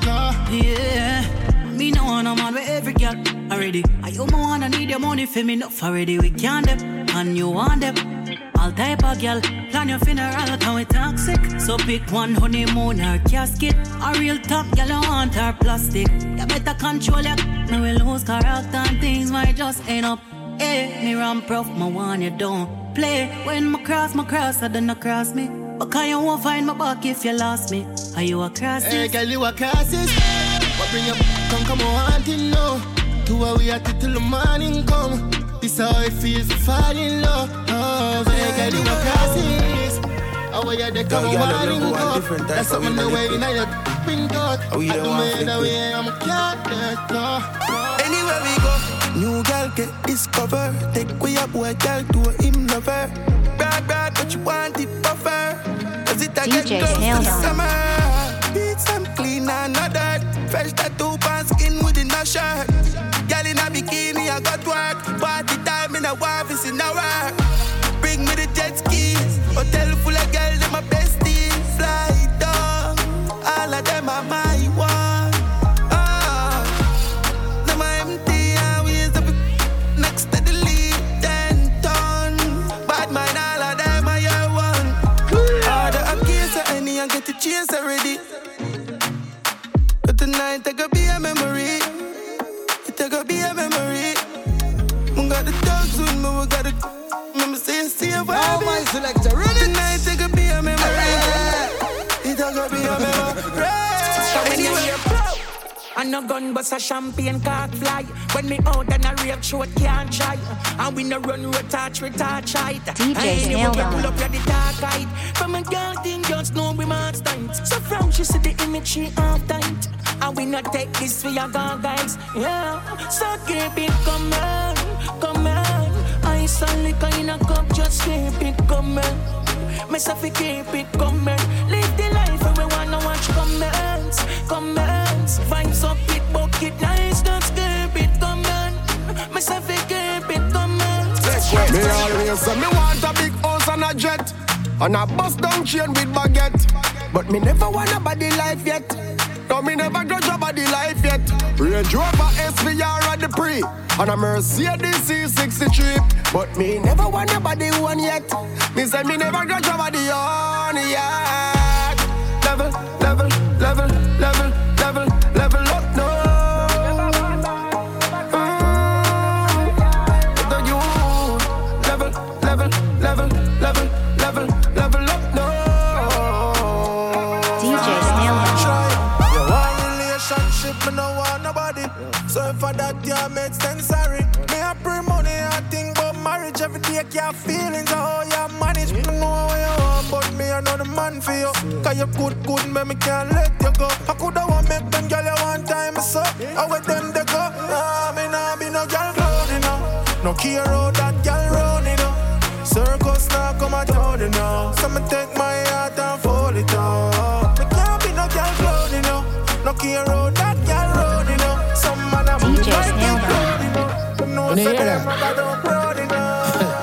Yeah, me no wanna man with every girl already. I you me wanna need your money for me enough already. We can't them and you want them. All type of girl, plan your funeral and we toxic. So pick one honeymoon or casket. A real top girl, you want her plastic. You better control your now we lose character and things might just end up. Hey, me ram prof, my one you don't play. When my cross, I don't know cross me. But can you won't find my back if you lost me? Are you a crisis? Hey, girl, you a crisis. What bring up? Come on, hunting now. Two hours we at it till the morning come. This how it feels to fall in love. Oh, hey, girl, you a crisis. How are you there? Come on, morning come. That's something the way now you pink out. I do me the way I'm a cat. Anywhere we go, new girl get discovered. Take we up boy girl to him lover. Brag, but you want it buffer. Cause it a get close to the summer. Beats them clean and not dirt. Fresh tattoo pan skin within a shirt. Girl in a bikini, I got work. Party time in a wife is in a work. Bring me the jet skis. Hotel full of girls, they my besties. Fly down, all of them are my one. Now my empty and we is up next to the lead 10 ton. Bad mind, all of them are your one. Order a case of any and get the chase already. But tonight I could be a memory. It could be a memory. We got the dogs with me, we got the. Remember say see a vibe. Oh my selector, ready? Tonight it could be a memory. It could be a memory. Anyway, I no gun but a champagne cock fly. When me out and a rave throat can't try. And we no run retouch height. DJ Snailed on. Pull up the dark height. From a girl thing just know we must tight. So from she see the image she half tight. And we not take this for your guys. Yeah, so keep it coming. Ice and liquor in a cup, just keep it coming. Myself keep it coming. Live the life and we wanna watch comments. Vibes up it, bucket nice, just keep it coming. Myself keep it coming. you say me want a big house and a jet, and a bus down chain with baguette. But me never want a body life yet. No, me never grudge a body life yet. Range Rover SVR at the pre, and a Mercedes C63. But me never want a body one yet. Me say me never grudge a body on yet. Level, level, level, level, level, level up now. Level, level, level, level, level, level up now. DJ Snail Down. Me no want nobody, so for that you make sense. Sorry, me a pre money, I think about marriage every day. Can't feelings how you manage. Me know how you want, but me I know the man for you. Cause you good, but me can't let you go. I coulda want make them girl you one time, so I with them they go. Nah, me nah be no girl clown, you know. No care how that girl run, you know. Circus now come at all, you know. So me take my heart and fold it up. Me can't be no girl clown, you know. No care how that girl run, you know. Some man a DJ Snail Down. No say them I don't proud, you know.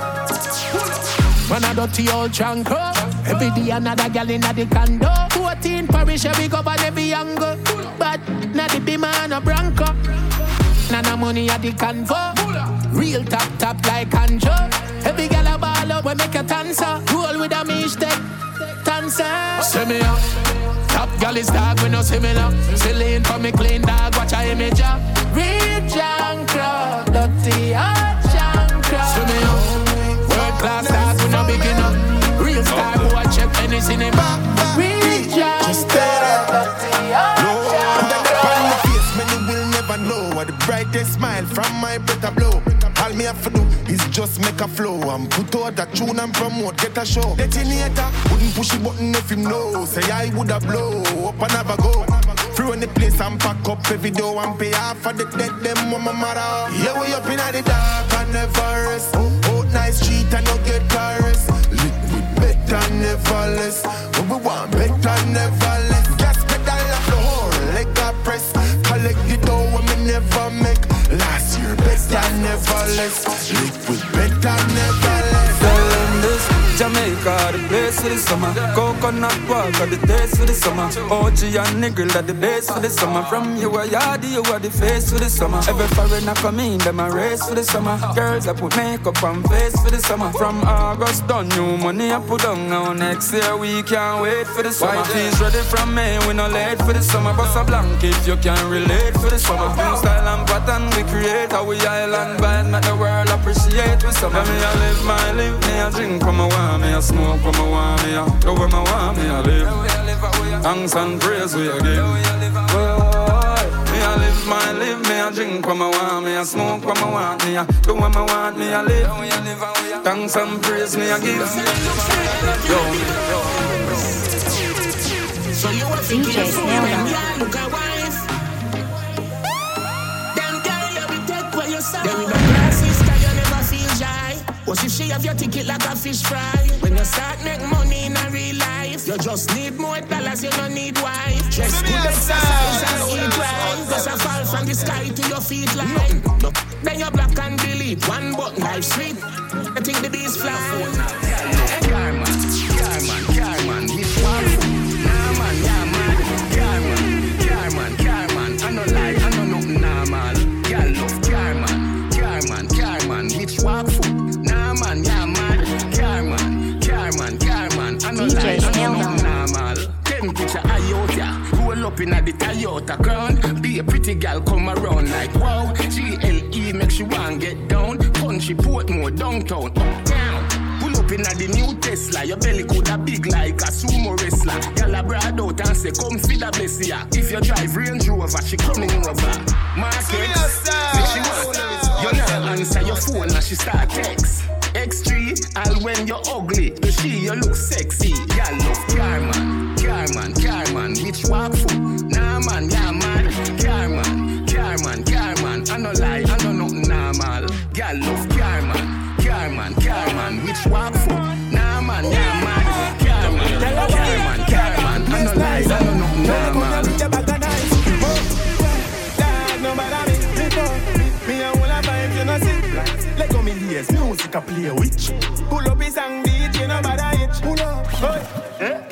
Man a dirty old trunk up. Every day another girl in the condo. 14 parish every go and every angle. But not the bima and a Bronco. Nana money at the convo. Real top like Anjo. Every girl a ball up we make a dancer. Roll with a mistake. Dancer. See me up. Top girl is dog, we no similar. Celine for me clean dog, watch her image up. Real junk crowd, dirty hot junk crowd. See me up. World class dog, we no beginner. Real star, boy, check any cinema. Real junk crowd, dirty hot junk crowd. On my face, many will never know what the brightest smile from my breath blow. All me have to do is just make a flow and put out a tune and promote, get a show. Detonator wouldn't push the button if him know. Say I woulda blow up and never go. Free on the place and pack up every door and pay half for the dead them mama matter. Yeah, we up in the dark and never rest. Out nice street and no get cars. Liquid better never less. But we want better never less. Gas pedal up the whole leg a press. Collect the dough when me never make. Last year better never less. Liquid better never less. Tell them this, Jamaica, the place for the summer. Coconut water, the taste for the summer. OG and nigga, that the base for the summer. From you a yardie, you are the face for the summer. Every foreigner come in, them a race for the summer. Girls I put makeup on face for the summer. From August done, new money I put on now. Next year we can't wait for the summer. White tees ready from May, we no late for the summer. Bust a blanket, you can relate for the summer. New style and pattern we create, how we island vibe, make the world appreciate we summer. Me I live my live, me I drink from a want, me I smoke from a want, me I go where my want, me I live. Thanks and praise we a give. Me I live my live, me I drink from a want, me I smoke from a want, me I go where my want, me I live. Thanks and praise me I give. So you want DJ Snail Down. There will be glasses, cause you never feel shy. What if she have your ticket like a fish fry? When you start make money in a real life, you just need more dollars, you don't need wife. Dress good, exercise and eat right. Just a fall from the sky to your feet line. Then you're black and believe, one button life sweet. I think the bees fly. Carman, this one. Nah man, yeah man. Carman, I no lie, I no nothing nah man. Girl love Carman, bitch walk foot. Nah man, yeah man. Carman, I no lie, I no nothing nah man. Ten picture Iota, roll up in a the Toyota crown. Be a pretty girl come around like wow. GLE make she want get down. Country Portmore downtown, uptown. Pull up in a the new Tesla. Your belly coulda big like a sumo wrestler. Y'all a brad out and say come feed a bless ya. If you drive Range Rover, she coming over. Market, make she want. You never answer your phone and she start text. X3, all when you're ugly. To she you look sexy. Y'all love Carman, bitch walk foot. Nah man, yeah man. Carman, I no lie, I no nothing normal. Y'all love Carman, bitch walk foot. Nah man, yeah man. Carman, I no lie, I no nothing normal. No matter me, I wanna vibe, you know see. Let go me ears, music I play with.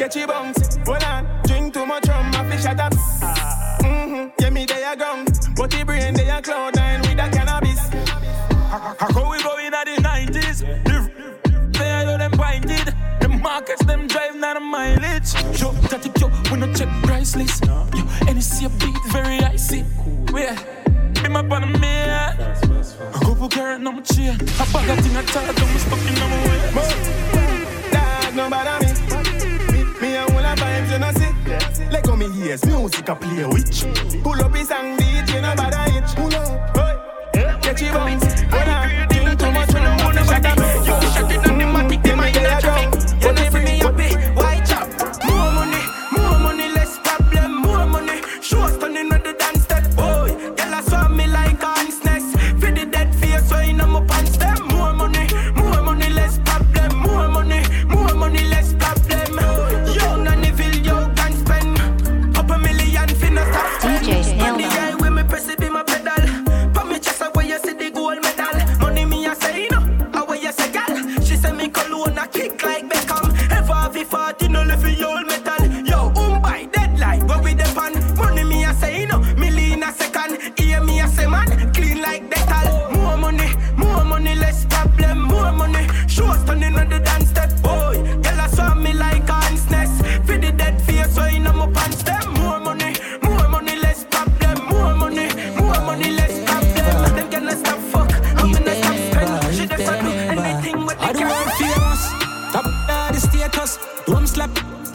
Catch you bounce, hold on. Drink too much rum, my fish at that. Yeah, me they are gone. But the brain they are cloud9 with the cannabis. How we go in at the 90s? They are them pointed. The markets them driving out of mileage. Yo, that it yo, we no check price list. Yo, NC a beat very icy. Where? Be my pan of me. A couple carrot on my chair. A bag of thing I tell them we stuck in my way. Dog, no bother me and all the vibes you know see. Let go me ears, music I play with. Pull up his song, DJ no bother it. Pull up, hey, catch you bounce. Hold on, drink too much rum, wanna shut up. Yo, shut it on the matic, them I get a drunk. You know for me happy, white chop. More money, less problem. More money, show stunning with the dance step, boy. Girl I saw me like ants nest. For the dead face, so in my pants them. More money, less problem. More money, less problem. Yo, Nannyville, yo, can spend up $1 million finna stop spend. DJ Snail Money guy with me press it be my pedal. Put me chest away you see the gold medal. Money me I say no, away you say gal. She say me cologne a kick like Beckham. Ever have it 40 no left in old metal. Yo, buy deadline, go with the pan. Money me I say no, million a second. Hear me I say man, clean like Dettol. More money, less problem. More money, show stunning on the dance step, boy. Girl I saw me like ants nest. For the dead face, so in my pants them. More money, less problem. More money, less problem. Them gonna stop fuck, I'm gonna stop spend. She just do anything with the I do want famous. Top the status. Drum slap.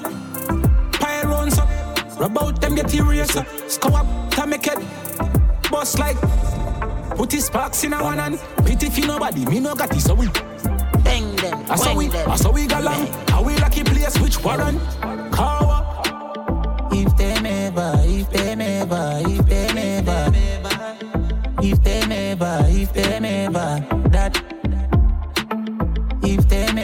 Pile runs up. Rub out them get erased up. Scow up to make it. Bust like. Put his sparks in a one hand. Pity for nobody. Me no got this so we. Bang them. I saw we go long. How we lucky place which warrant. Kawa. If they never, that. If they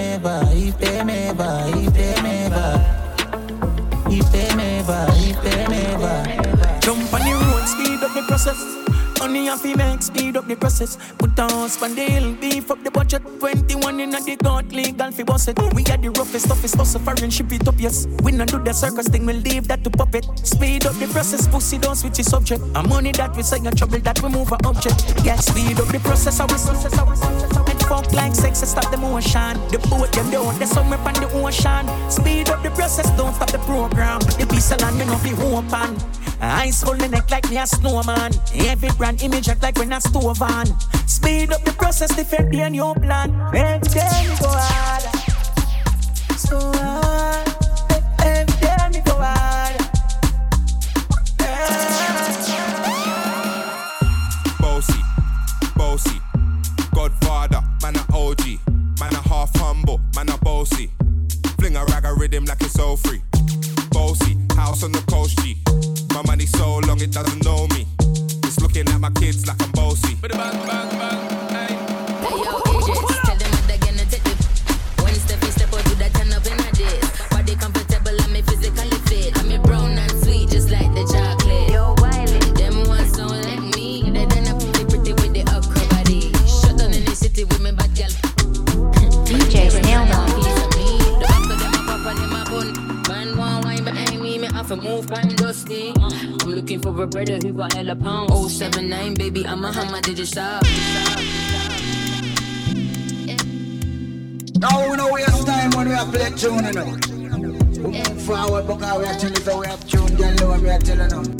never. Jump on the road, speed up the process. Only have to make speed up the process. Put a house on the hill, beef up the budget. 21 in the court, legal fi boss it. We got the roughest, toughest hustle, foreign ship it up, yes. We not do the circus thing, we leave that to puppet. Speed up the process, pussy don't switch the subject. A money that we say, a trouble that we move a object. Yeah, speed up the process, how we fuck like sex and stop the motion. The boat them down, the summer on the ocean. Speed up the process, don't stop the program. The piece of land, me not be open. Ice hold the neck like me a snowman. Every brand image act like when a stove on. Speed up the process, different than your plan. Every day me go harder, so hard. Every day me go harder. Bossy, Godfather, man a OG, man a half humble, man a bossy. Fling a rag a rhythm like it's all free. Bossy, house on the coast G. My money so long it doesn't know me. It's looking at my kids like I'm bossy. Hey yo, AJs, tell them that they're gonna take it. When step out to that turn up in a days. Body comfortable and me physically fit. I'm a brown and sweet just like the chocolate. Yo, Wiley, them ones don't like me. They done up pretty with the upper body. Shut down in the city with me bad girl. DJ Snail Dog. The back of them a pop and them a bun. Man want wine behind me have to move kind dusty. I'm looking for a brother who got hella pounds. 079 baby, I'm a hammer, did you stop? Now we know we have time when we are playing tune, you know. We move forward because we are telling you we have tune, girl, know what we are telling you.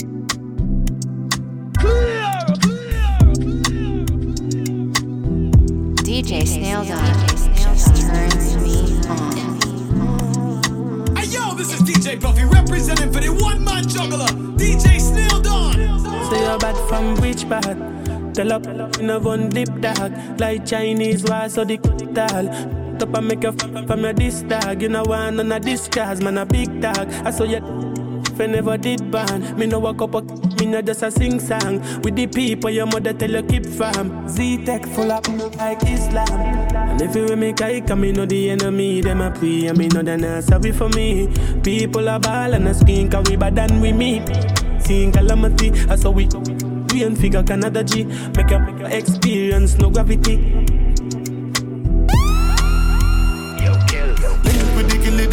DJ Snail Dog just turns me on. Hey yo, this is DJ Puffy representing for the one-man juggler, DJ Snail Dawn. Say you're bad from which part? Tell up in a one dip dog. Like Chinese wall, so the tall. Up and make a from your this dog. You know one on a disguise, man a big dog. I saw you if I never did ban. Me no walk up, me no just a sing song. With the people your mother tell you keep farm. Z-Tech full up like Islam. And if you make I come, me know the enemy. Them a pray and me know they not sorry for me. People are ball and a skin, cause we bad than we meet. Seeing calamity, I saw we and figure Canada G. Make a experience, no gravity.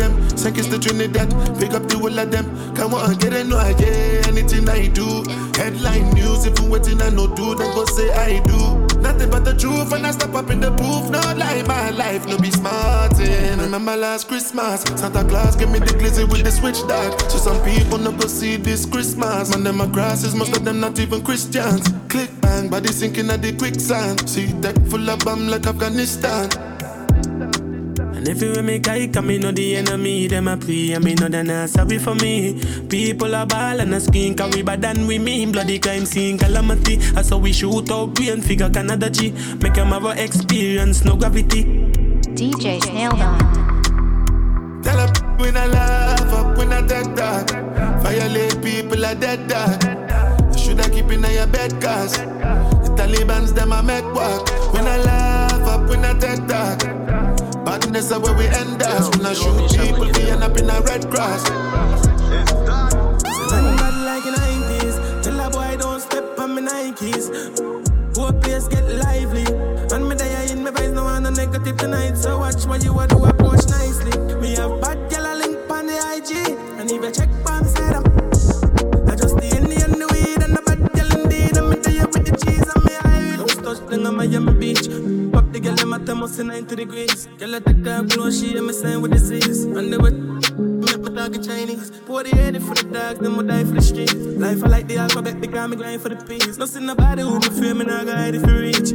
and kiss the Trinidad. Pick up the whole of them. Come on, get it, no, yeah. Anything I do. Headline news, if you waiting, I no do. Then go say I do. Nothing but the truth, and I step up in the booth. No lie, my life, no be smartin'. Remember last Christmas, Santa Claus gave me the glizzy with the switch dog. So some people no go see this Christmas. Man, them my grasses, most of them not even Christians. Click bang, body sinking at the quicksand. See deck full of bomb like Afghanistan. And if you make I come, me know the enemy, them a pray, and me know they're not sorry for me. People are ball and a screen, cause we bad than we mean. Bloody crime scene, calamity. That's how we shoot out brain, figure Canada G. Make them have a experience, no gravity. DJ Snail Don. Tell up when I laugh up, when I take that. Violate people are dead dog. Should I keep in your bed, cause the Taliban's them I make walk. When I laugh up, when I take that. Badness is where we end us. When I shoot people, we end up in a red cross. It's done. I'm bad like in the 90s. Tell a boy don't step on my Nikes. Whole place get lively. And me die in my vibes, no one negative tonight. So watch what you do, approach nicely. Me have bad girl a link on the IG. And if you check by me side, I just the Indian, the weed, and the bad girl indeed. And me die with the cheese and me high. Don't touch down on Miami Beach. Pop the girl, them at almost 90 degrees. Girl, I take her close, she and me sign with disease. And they would make my dog in Chinese. Pour the head for the dogs, then we die for the streets. Life I like the alphabet, they got me grind for the peace. Nothing nobody who me feel me, now guide if you reach.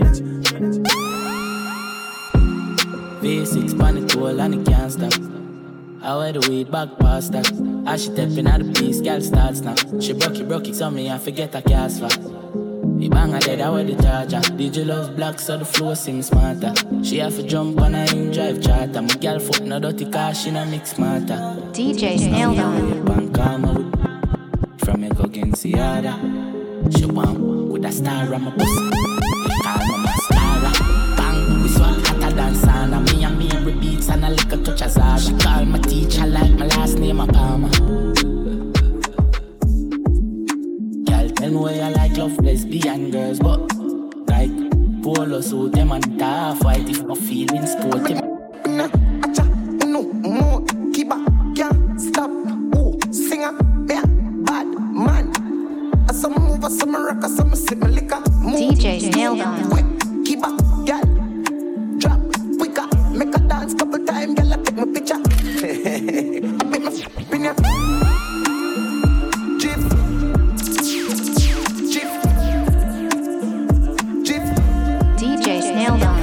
V6 pan it all and it can't stop. I wear the weed back past that. As she tapping at the piece, girl start snap. She broke it, so me I forget I cast fat. Me bang her dead, I wear the charger. DJ loves black, so the flow seems smarter. She have to jump on her in drive charter. My girl foot no dirty car, she no mix smarter. DJ Snail Don. Bang karma with from a Gogensiada. She want with a star on my pussy. Me call my mascara. Bang, we swap hotter than sauna. Me and Mary beats and a little touch of Zara. She call my teacher like my last name a Palmer. Tell me where I like love lesbian girls, but like polo suit them and half white if I'm feeling sporty. No more, keep up, can't stop. Oh, singer, yeah, bad man. I some move, I some rock, I some sip my liquor. DJ Snail Don. Keep up, girl, drop quicker, make a dance couple times, girl. I take my picture. I bet my opinion. DJ Snail Don.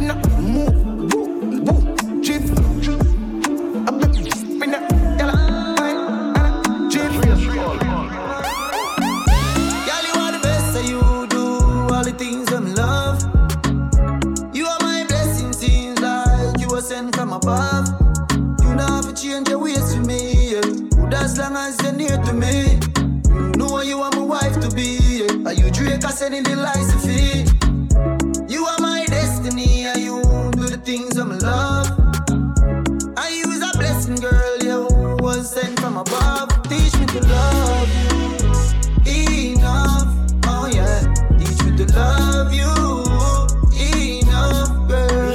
From above, you know have to change your ways to me. Yeah. Good as long as you're near to me. You know you are my wife to be. Yeah. Are you Drake? I said in the lies to feed. You are my destiny. Are you do the things I'm love? Are you is a blessing, girl? You was sent from above. Teach me to love you enough. Oh yeah, teach me to love you enough, girl.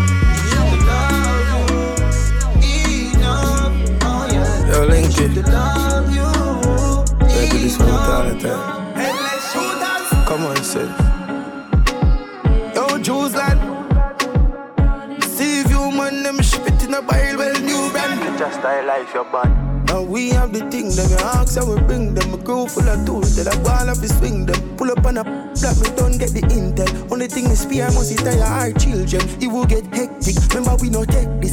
Baby, this one all the time. Come on, say. Yo, Juice lad. See if you man them ship it in a bile, well new brand. Just style life your band. Now we have the thing, them we ask and we bring them. A crew full of tools, that I ball up, we swing them. Pull up on a black, me don't get the intel. Only thing is spear must retire our children. It will get hectic, remember we no take this.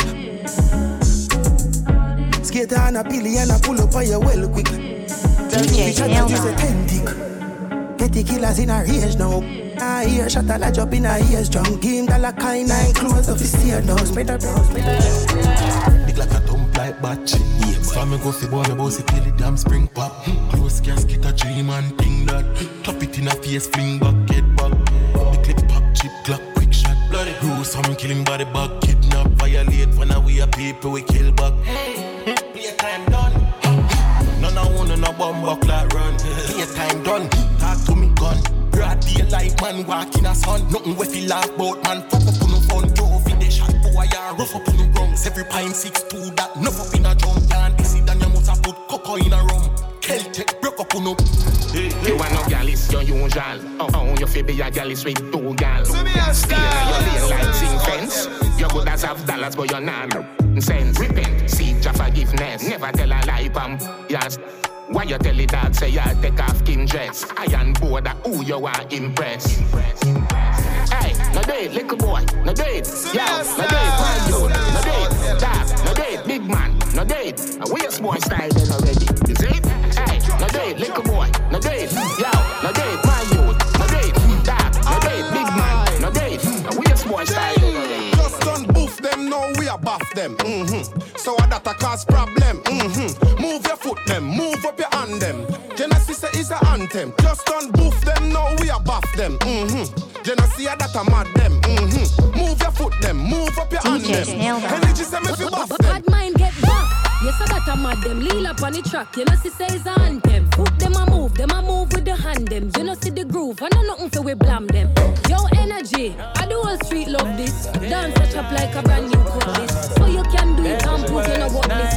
Skater and a pilly and a pull up on you well quick. DJ Snail Don. Get the killers in our ears now. I hear shot a lodge up in our ears. Drunk game, dollar kind and close off his ear now. Spread up, Big like a thump like batch. So me go see boy, me bossy kill the damn spring pop. Close casket a dream and thing that. Top it in a face, fling back, get back. The clip pop, chip, clock, quick shot. Bloody rules, some killing body bag. Kidnap, violate, for now we are people, we kill back. Playtime done. None I want no bomb like run. Playtime done. Talk to me gun. Broad daylight man walking a sun. Nothing we feel laugh about man. Fuck up on the phone. Yo, fi the shot boy fire, rough up on the rungs. Every pint 6'2", that nuff up in a drum. Can't this it, and you must have put cocoa in a rum. Celtic, broke up on up. You want no gal, it's your usual. Oh, you feel be a gal, it's with 2 gals. Stay in your lane like zinc fence. You good as have dollars, but you're not sense. Repent, seek your forgiveness. Never tell a lie, pam. Yes. Why you tell the dog, say you take off Kim dress? Iron border, who you want impress? Hey, no date, little boy, no date. Yo, no date, man, you, no date. Dog, no date, big man, no date. Waste boy style then already, is it? Hey, no date, little boy, no date. Yo, no date, man, you, no date. Dog, no date, big man, no date. Waste boy style then already. Just don't boof them, now we are buff them. So that a cause problem. Move your foot them, move up your hand them. Genesis is a anthem. Just don't boof them, now we are buff them. Genesis that a mad them. Move your foot them, move up your hand them. Energy say me fi buff them. Bad mind get buff. Yes, I got a mad them. Lean up on the track, you know see say it's a anthem. Foot them a move with the hand them. You know see the groove, I know nothing for we blam them. Yo energy, I do all street love this. Dance a chop like a brand new cutlass. So you can do it and prove you know what this.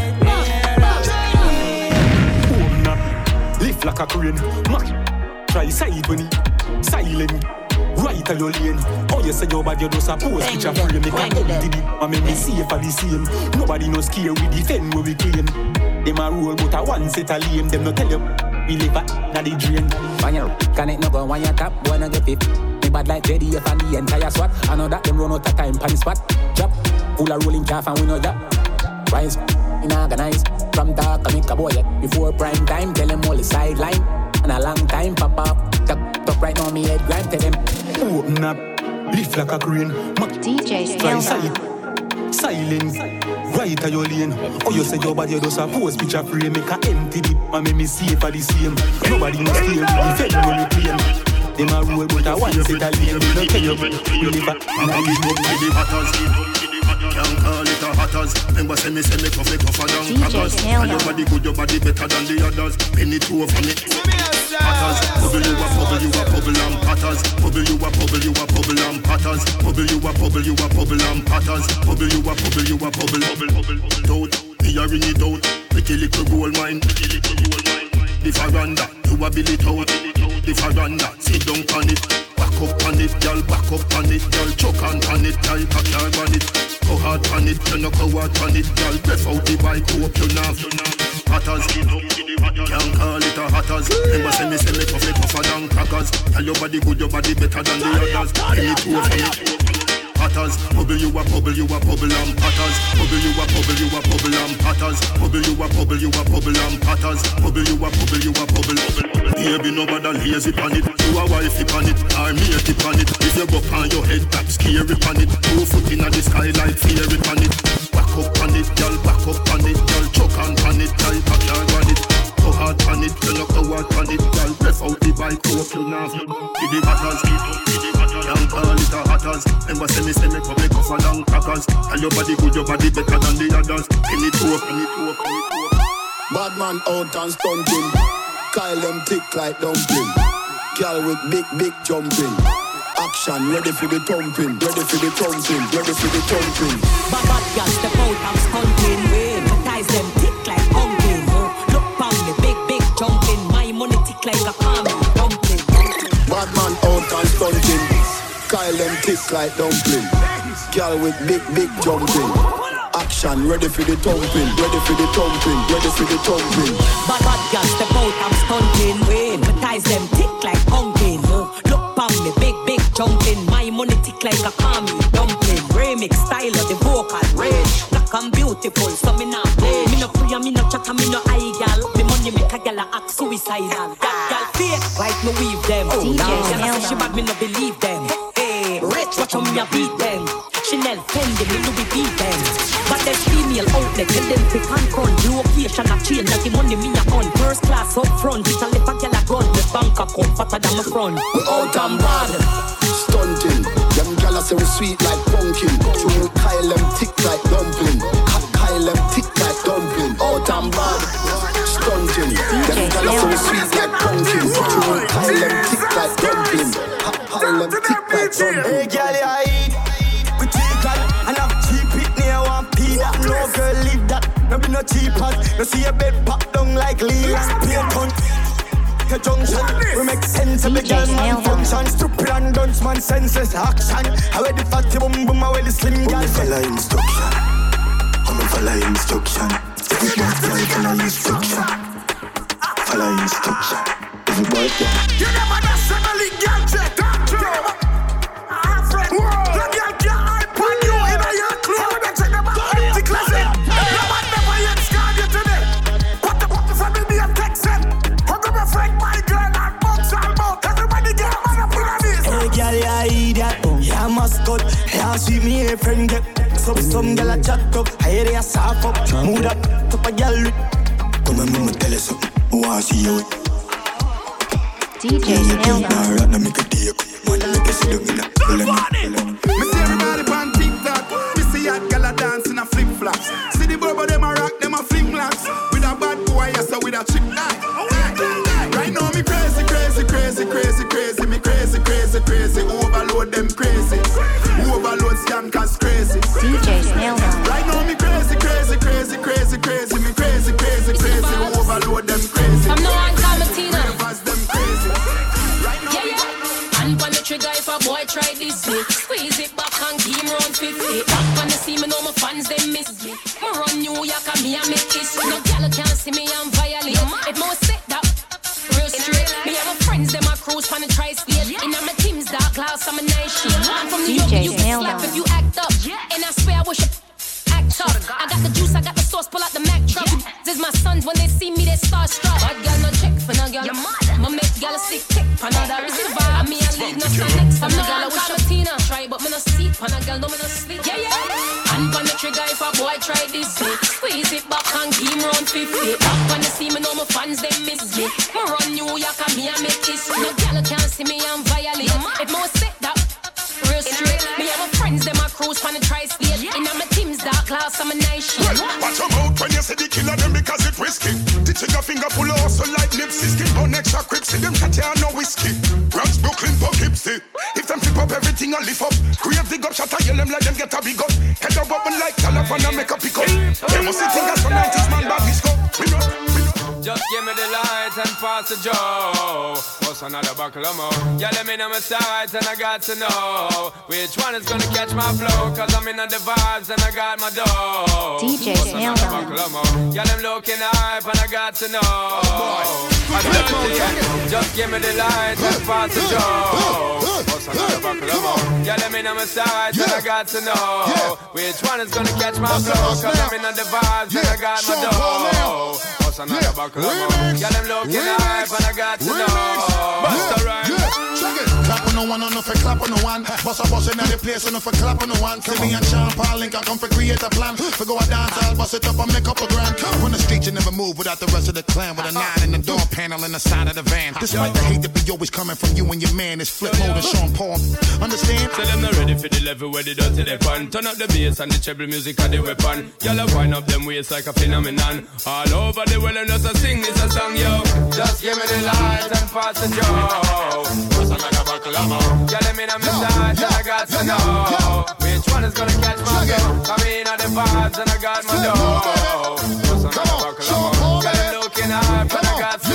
Lift like a crane, try side when he silent. Right on your lane. Oh, you say your bad, you don't suppose picture frame. Make a empty deep, I make me safe for the same. Nobody no scare, we defend where we claim. Them a roll, but a one set a lame. Them no tell you, we live at the drain. Fire, connect no go when you tap, when I get it. Me bad like JDF and the entire SWAT. I know that them run out of time for the spot. Drop, full of rolling calf and we know that. Rise, inorganize, from dark I make a boy. Before prime time, tell them all the sideline. And a long time, pop up, tuck right on me head, grind to them. Open up, lift like a crane. DJ Still silent, right on your lane. Oh, you say your body, you don't suppose picture frame. Make a empty deep, and make me safe for the same. Nobody no scare, we defend when we claim. Them a roll, but a one set a lane. They don't tell you, we live at Can't call it a hatters. Remember say me cough down crackers. And your body good, your body better than the others. Penny two of me. Hatters, bubble you a bubble and patters. Bubble you a bubble and patters. Bubble you a bubble and patters. Bubble you a bubble. Don't me a ring it out. Pretty little gold mine. The veranda, you a bill it out. The veranda, sit down on it. Back up on it, girl, back up on it, girl. Choke on it, girl, pack your on it. Go hard on it, you no go hard on it, girl. Breath out the bike, hope you nav. Hatters, can't call it a hatters. Remember say me cough down crackers. Tell your body good, your body better than the others. Any two of me. Hatters, bubble you a bubble and patters. Bubble you a bubble and patters. Bubble you a bubble and patters. Bubble you a bubble. Baby, nobody lazy pan it. You a wifey pan it, or me a tip on it. If you go on your head, tap scary pan it. 2 foot in the sky like fairy pan it. Back up on it, girl, back up on it, girl. Choke on it, girl, pack your on it. Go hard on it, you no go hard on it, girl. Breath out the bike, hope you nav. Give the hatters, can't call it a hatters. Remember say me cough down crackers. And your body good, your body better than the others. Penny two. Bad man out and stunting. Kyle them thick like dumpling. Girl with big jumping. Action, ready for the thumping. Bad girl step out and stunting. Hypnotize them thick like pumpkin. Look pound me, big jumping. My money thick like a palm dumpling. Bad man out and stunting. Kyle them thick like dumpling. Girl with big jumping. Action, ready for the thumping. Bad girl step out and stunting. Hypnotize them thick like pumpkin. Look pound me, big jumping. My money thick like a palm dumpling. Remix style of the vocal range. Black and beautiful, so me not play. Me no free and me no chat and me no eye gal. Me money make a gal act suicidal. That gal fake like me weave them. Now she bad, me no believe them. Hey, rich, watch how me a beat them. Chanel, Fendi, me Louis V them. But there's female outlet, tell them pick and run. The location a change, that the money me a on. First class up front, it's a lip a gal a gun. The bank account fatter than my front. We out and bad, stunting. Them gala say we sweet like pumpkin. True Kyle them thick like dumpling. Kyle them thick like dumpling. Out and bad, stunting. Them gala say we sweet like pumpkin. True Kyle them thick like dumpling. Kyle them thick like dumpling. Hey gal, I eat. We take and have GP cheap as. You see a bed pop down like Leland. Pay cunt. The junction, we make sense of the girl man function. Stupid and dunce man senseless action. I wear the fatty boom boom, I wear the slim girl. Follow instruction. Come and follow instruction. Every boy girl follow instruction. Follow instruction. Every boy girl. You never done suddenly girl check. Don't you? Friend, the girl can't hype on you in a your club. You check them out empty closet. No man never yet scarred you today. Put the from me be a Texan. Friend, my girl, and box and boat. Everybody get man up in this. Hey, girl, yeah, idiot. Yeah, mascot. Yeah, sweet me, hey, friend, get. Some girl a chat up. I hear they a soft up. Mood up, top a girl. Come and me tell you something. Who wanna see you? DJ Snail Down. Right now, make a deal. Man, make a sit down in a. Me see everybody on TikTok. Me see a girl a dance in a flip flops. See the bubble them a rock, them a fling locks. With a bad boy, yes, with a chick. Right now me crazy, crazy, crazy, crazy, crazy. Me crazy, crazy, crazy. Overload them crazy. Overload scankers crazy. DJ Snail Down. Right now me crazy, crazy, crazy, crazy, crazy. Me crazy, crazy, crazy. Overload them crazy. I'm no one Martina. Them crazy. Right now, yeah. And on the trigger if a boy try this way. Squeeze it back and give him round 50. Back when they see me, know my fans they miss me. Me run New York and me a make this. No girl can't see me and violate. If more set that real straight. Me have a friends them a cruise on the tri-state. In my team's dark class, I'm a night shift. I'm from New York, you can slap if you act up. And I swear I wish you act tough. I got the juice, I got the sauce, pull out the Mac truck. This my sons, when they see me, they starstruck. Bad girl no check for no girl. My make girl a sick tick, another receive vibe. Me a lead no stand next. I'm no girl, I wish Martina. Try but me no sleep, on a girl no me no sleep. Yeah, yeah. And on the trigger if a boy try this way. Squeeze it back and give him round 50. Back when they see me, know my fans they miss me. Me run New York and me a make this. No girl can't see me and violate. If more set that real straight. Me have a friends them a cruise on the tri-state. In my team's dark class, I'm a night shift. Watch your mouth when you say the killer them because it risky. The trigger finger full of hustle like Nipsey. Skin bone extra quick, see them cat here no whiskey. Bronx, Brooklyn, Poughkeepsie. If them flip up everything I lift up. Create the up shot, I yell them like them get a big up. Head up open like California, make a pick up. They must see things from 90s man back disco. Just give me the light and pass the joe. What's another buckle of more? Yeah, let me know my sides and I got to know which one is gonna catch my flow. Cause I'm in the vibes and I got my dough. DJ Snail Down. Yeah, them looking hype and I got to know. Just give me the light and pass the joe. What's another buckle of more? Yeah, let me know my sides and I got to know which one is gonna catch my flow. Cause I'm in the vibes and I got my dough. What's another buckle of more? Yeah, them looking hype and I got to know. Bust a rhyme. Check it. Clap on the one, no for clap on the one. Boss in the place, no for clap on the one. See me and Sean Paul Link, I come for create a plan. For go a dance, I'll bust it up and make up a grand. On the street, you never move without the rest of the clan. With a 9 in the door panel in the side of the van. Despite the hate that be always coming from you and your man, it's flip mode and Sean Paul. Understand? Tell them not ready for the level where they dirty they fun. Turn up the bass and the treble music and the weapon. Y'all wind up them waist like a phenomenon. All over the world and just a sing this a song, yo. Just give me the light and pass the joe. What's another buckle of more? Yeah, let me know my side and I got to know which one is gonna catch my go. I mean, on the vibes and I got my dough. What's another buckle of more? Yeah, them looking hype and I got to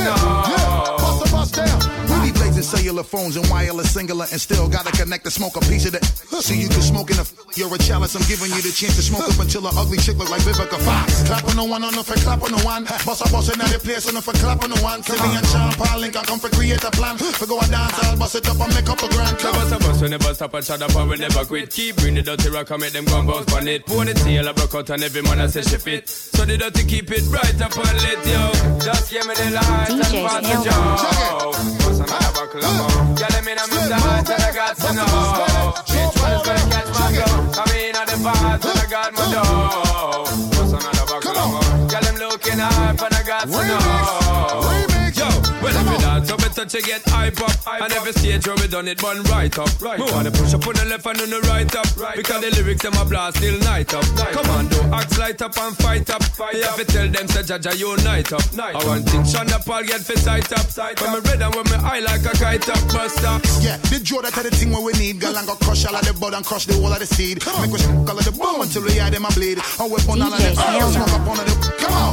know. Bust down. We be blazing cellular phones and wireless singular and still gotta connect to smoke a piece of that. So you can smoke in a you're a chalice. I'm giving you the chance to smoke up until an ugly chick look like Vivica Fox. Clap on the one, on the for clap on the one. Boss in the place on the for clap on the one. See me and Sean Paul Link, I come for create a plan. For go a dance, I'll bust it up and make up a grand. Bust, we never stop and shut up and we never quit. Keep bring the dirty rock and make them go and bounce on it. Pour the tail, I broke out and every man I say she fit. So the dirty keep it bright up and lit, yo. Just give me the light and pass the joe. What's another buckle of more? Yeah, let me know my sides and I got to know which one is gonna catch my glow. I mean, on the vibes and I got my dough. What's another buckle of more? Yeah, them looking hype and I got to know. Yo, well, if you dance, so better to get hype up. And every stage where we done it, one right up. We wanna push up on the left and on the right up. Because the lyrics, them a blast till night up. Come on, do axe light up and fight up. You have to tell them, say, Jaja, unite up. I want things, Shonda Paul get for sight up. When me red and when me eye like a kite up, buster. Yeah, the draw that the thing where we need. Girl and go crush all of the bud and crush the whole of the seed. Make us all of the bomb until we eye them a bleed. And whip on all of the smoke up on the. Come on.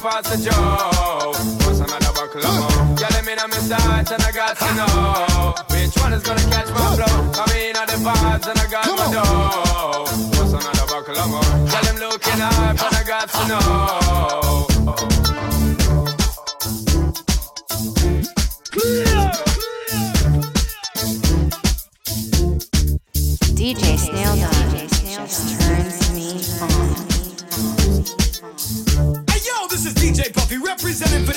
pass the Joe. What's another buckle of more? Yeah, let me know my sights and I got to know which one is gonna catch my flow. Come in at the vibes and I got my dough. What's another buckle of more? Tell them looking up and I got to know. DJ Snail Dog just turns me on. Hey yo, this is DJ Puffy representing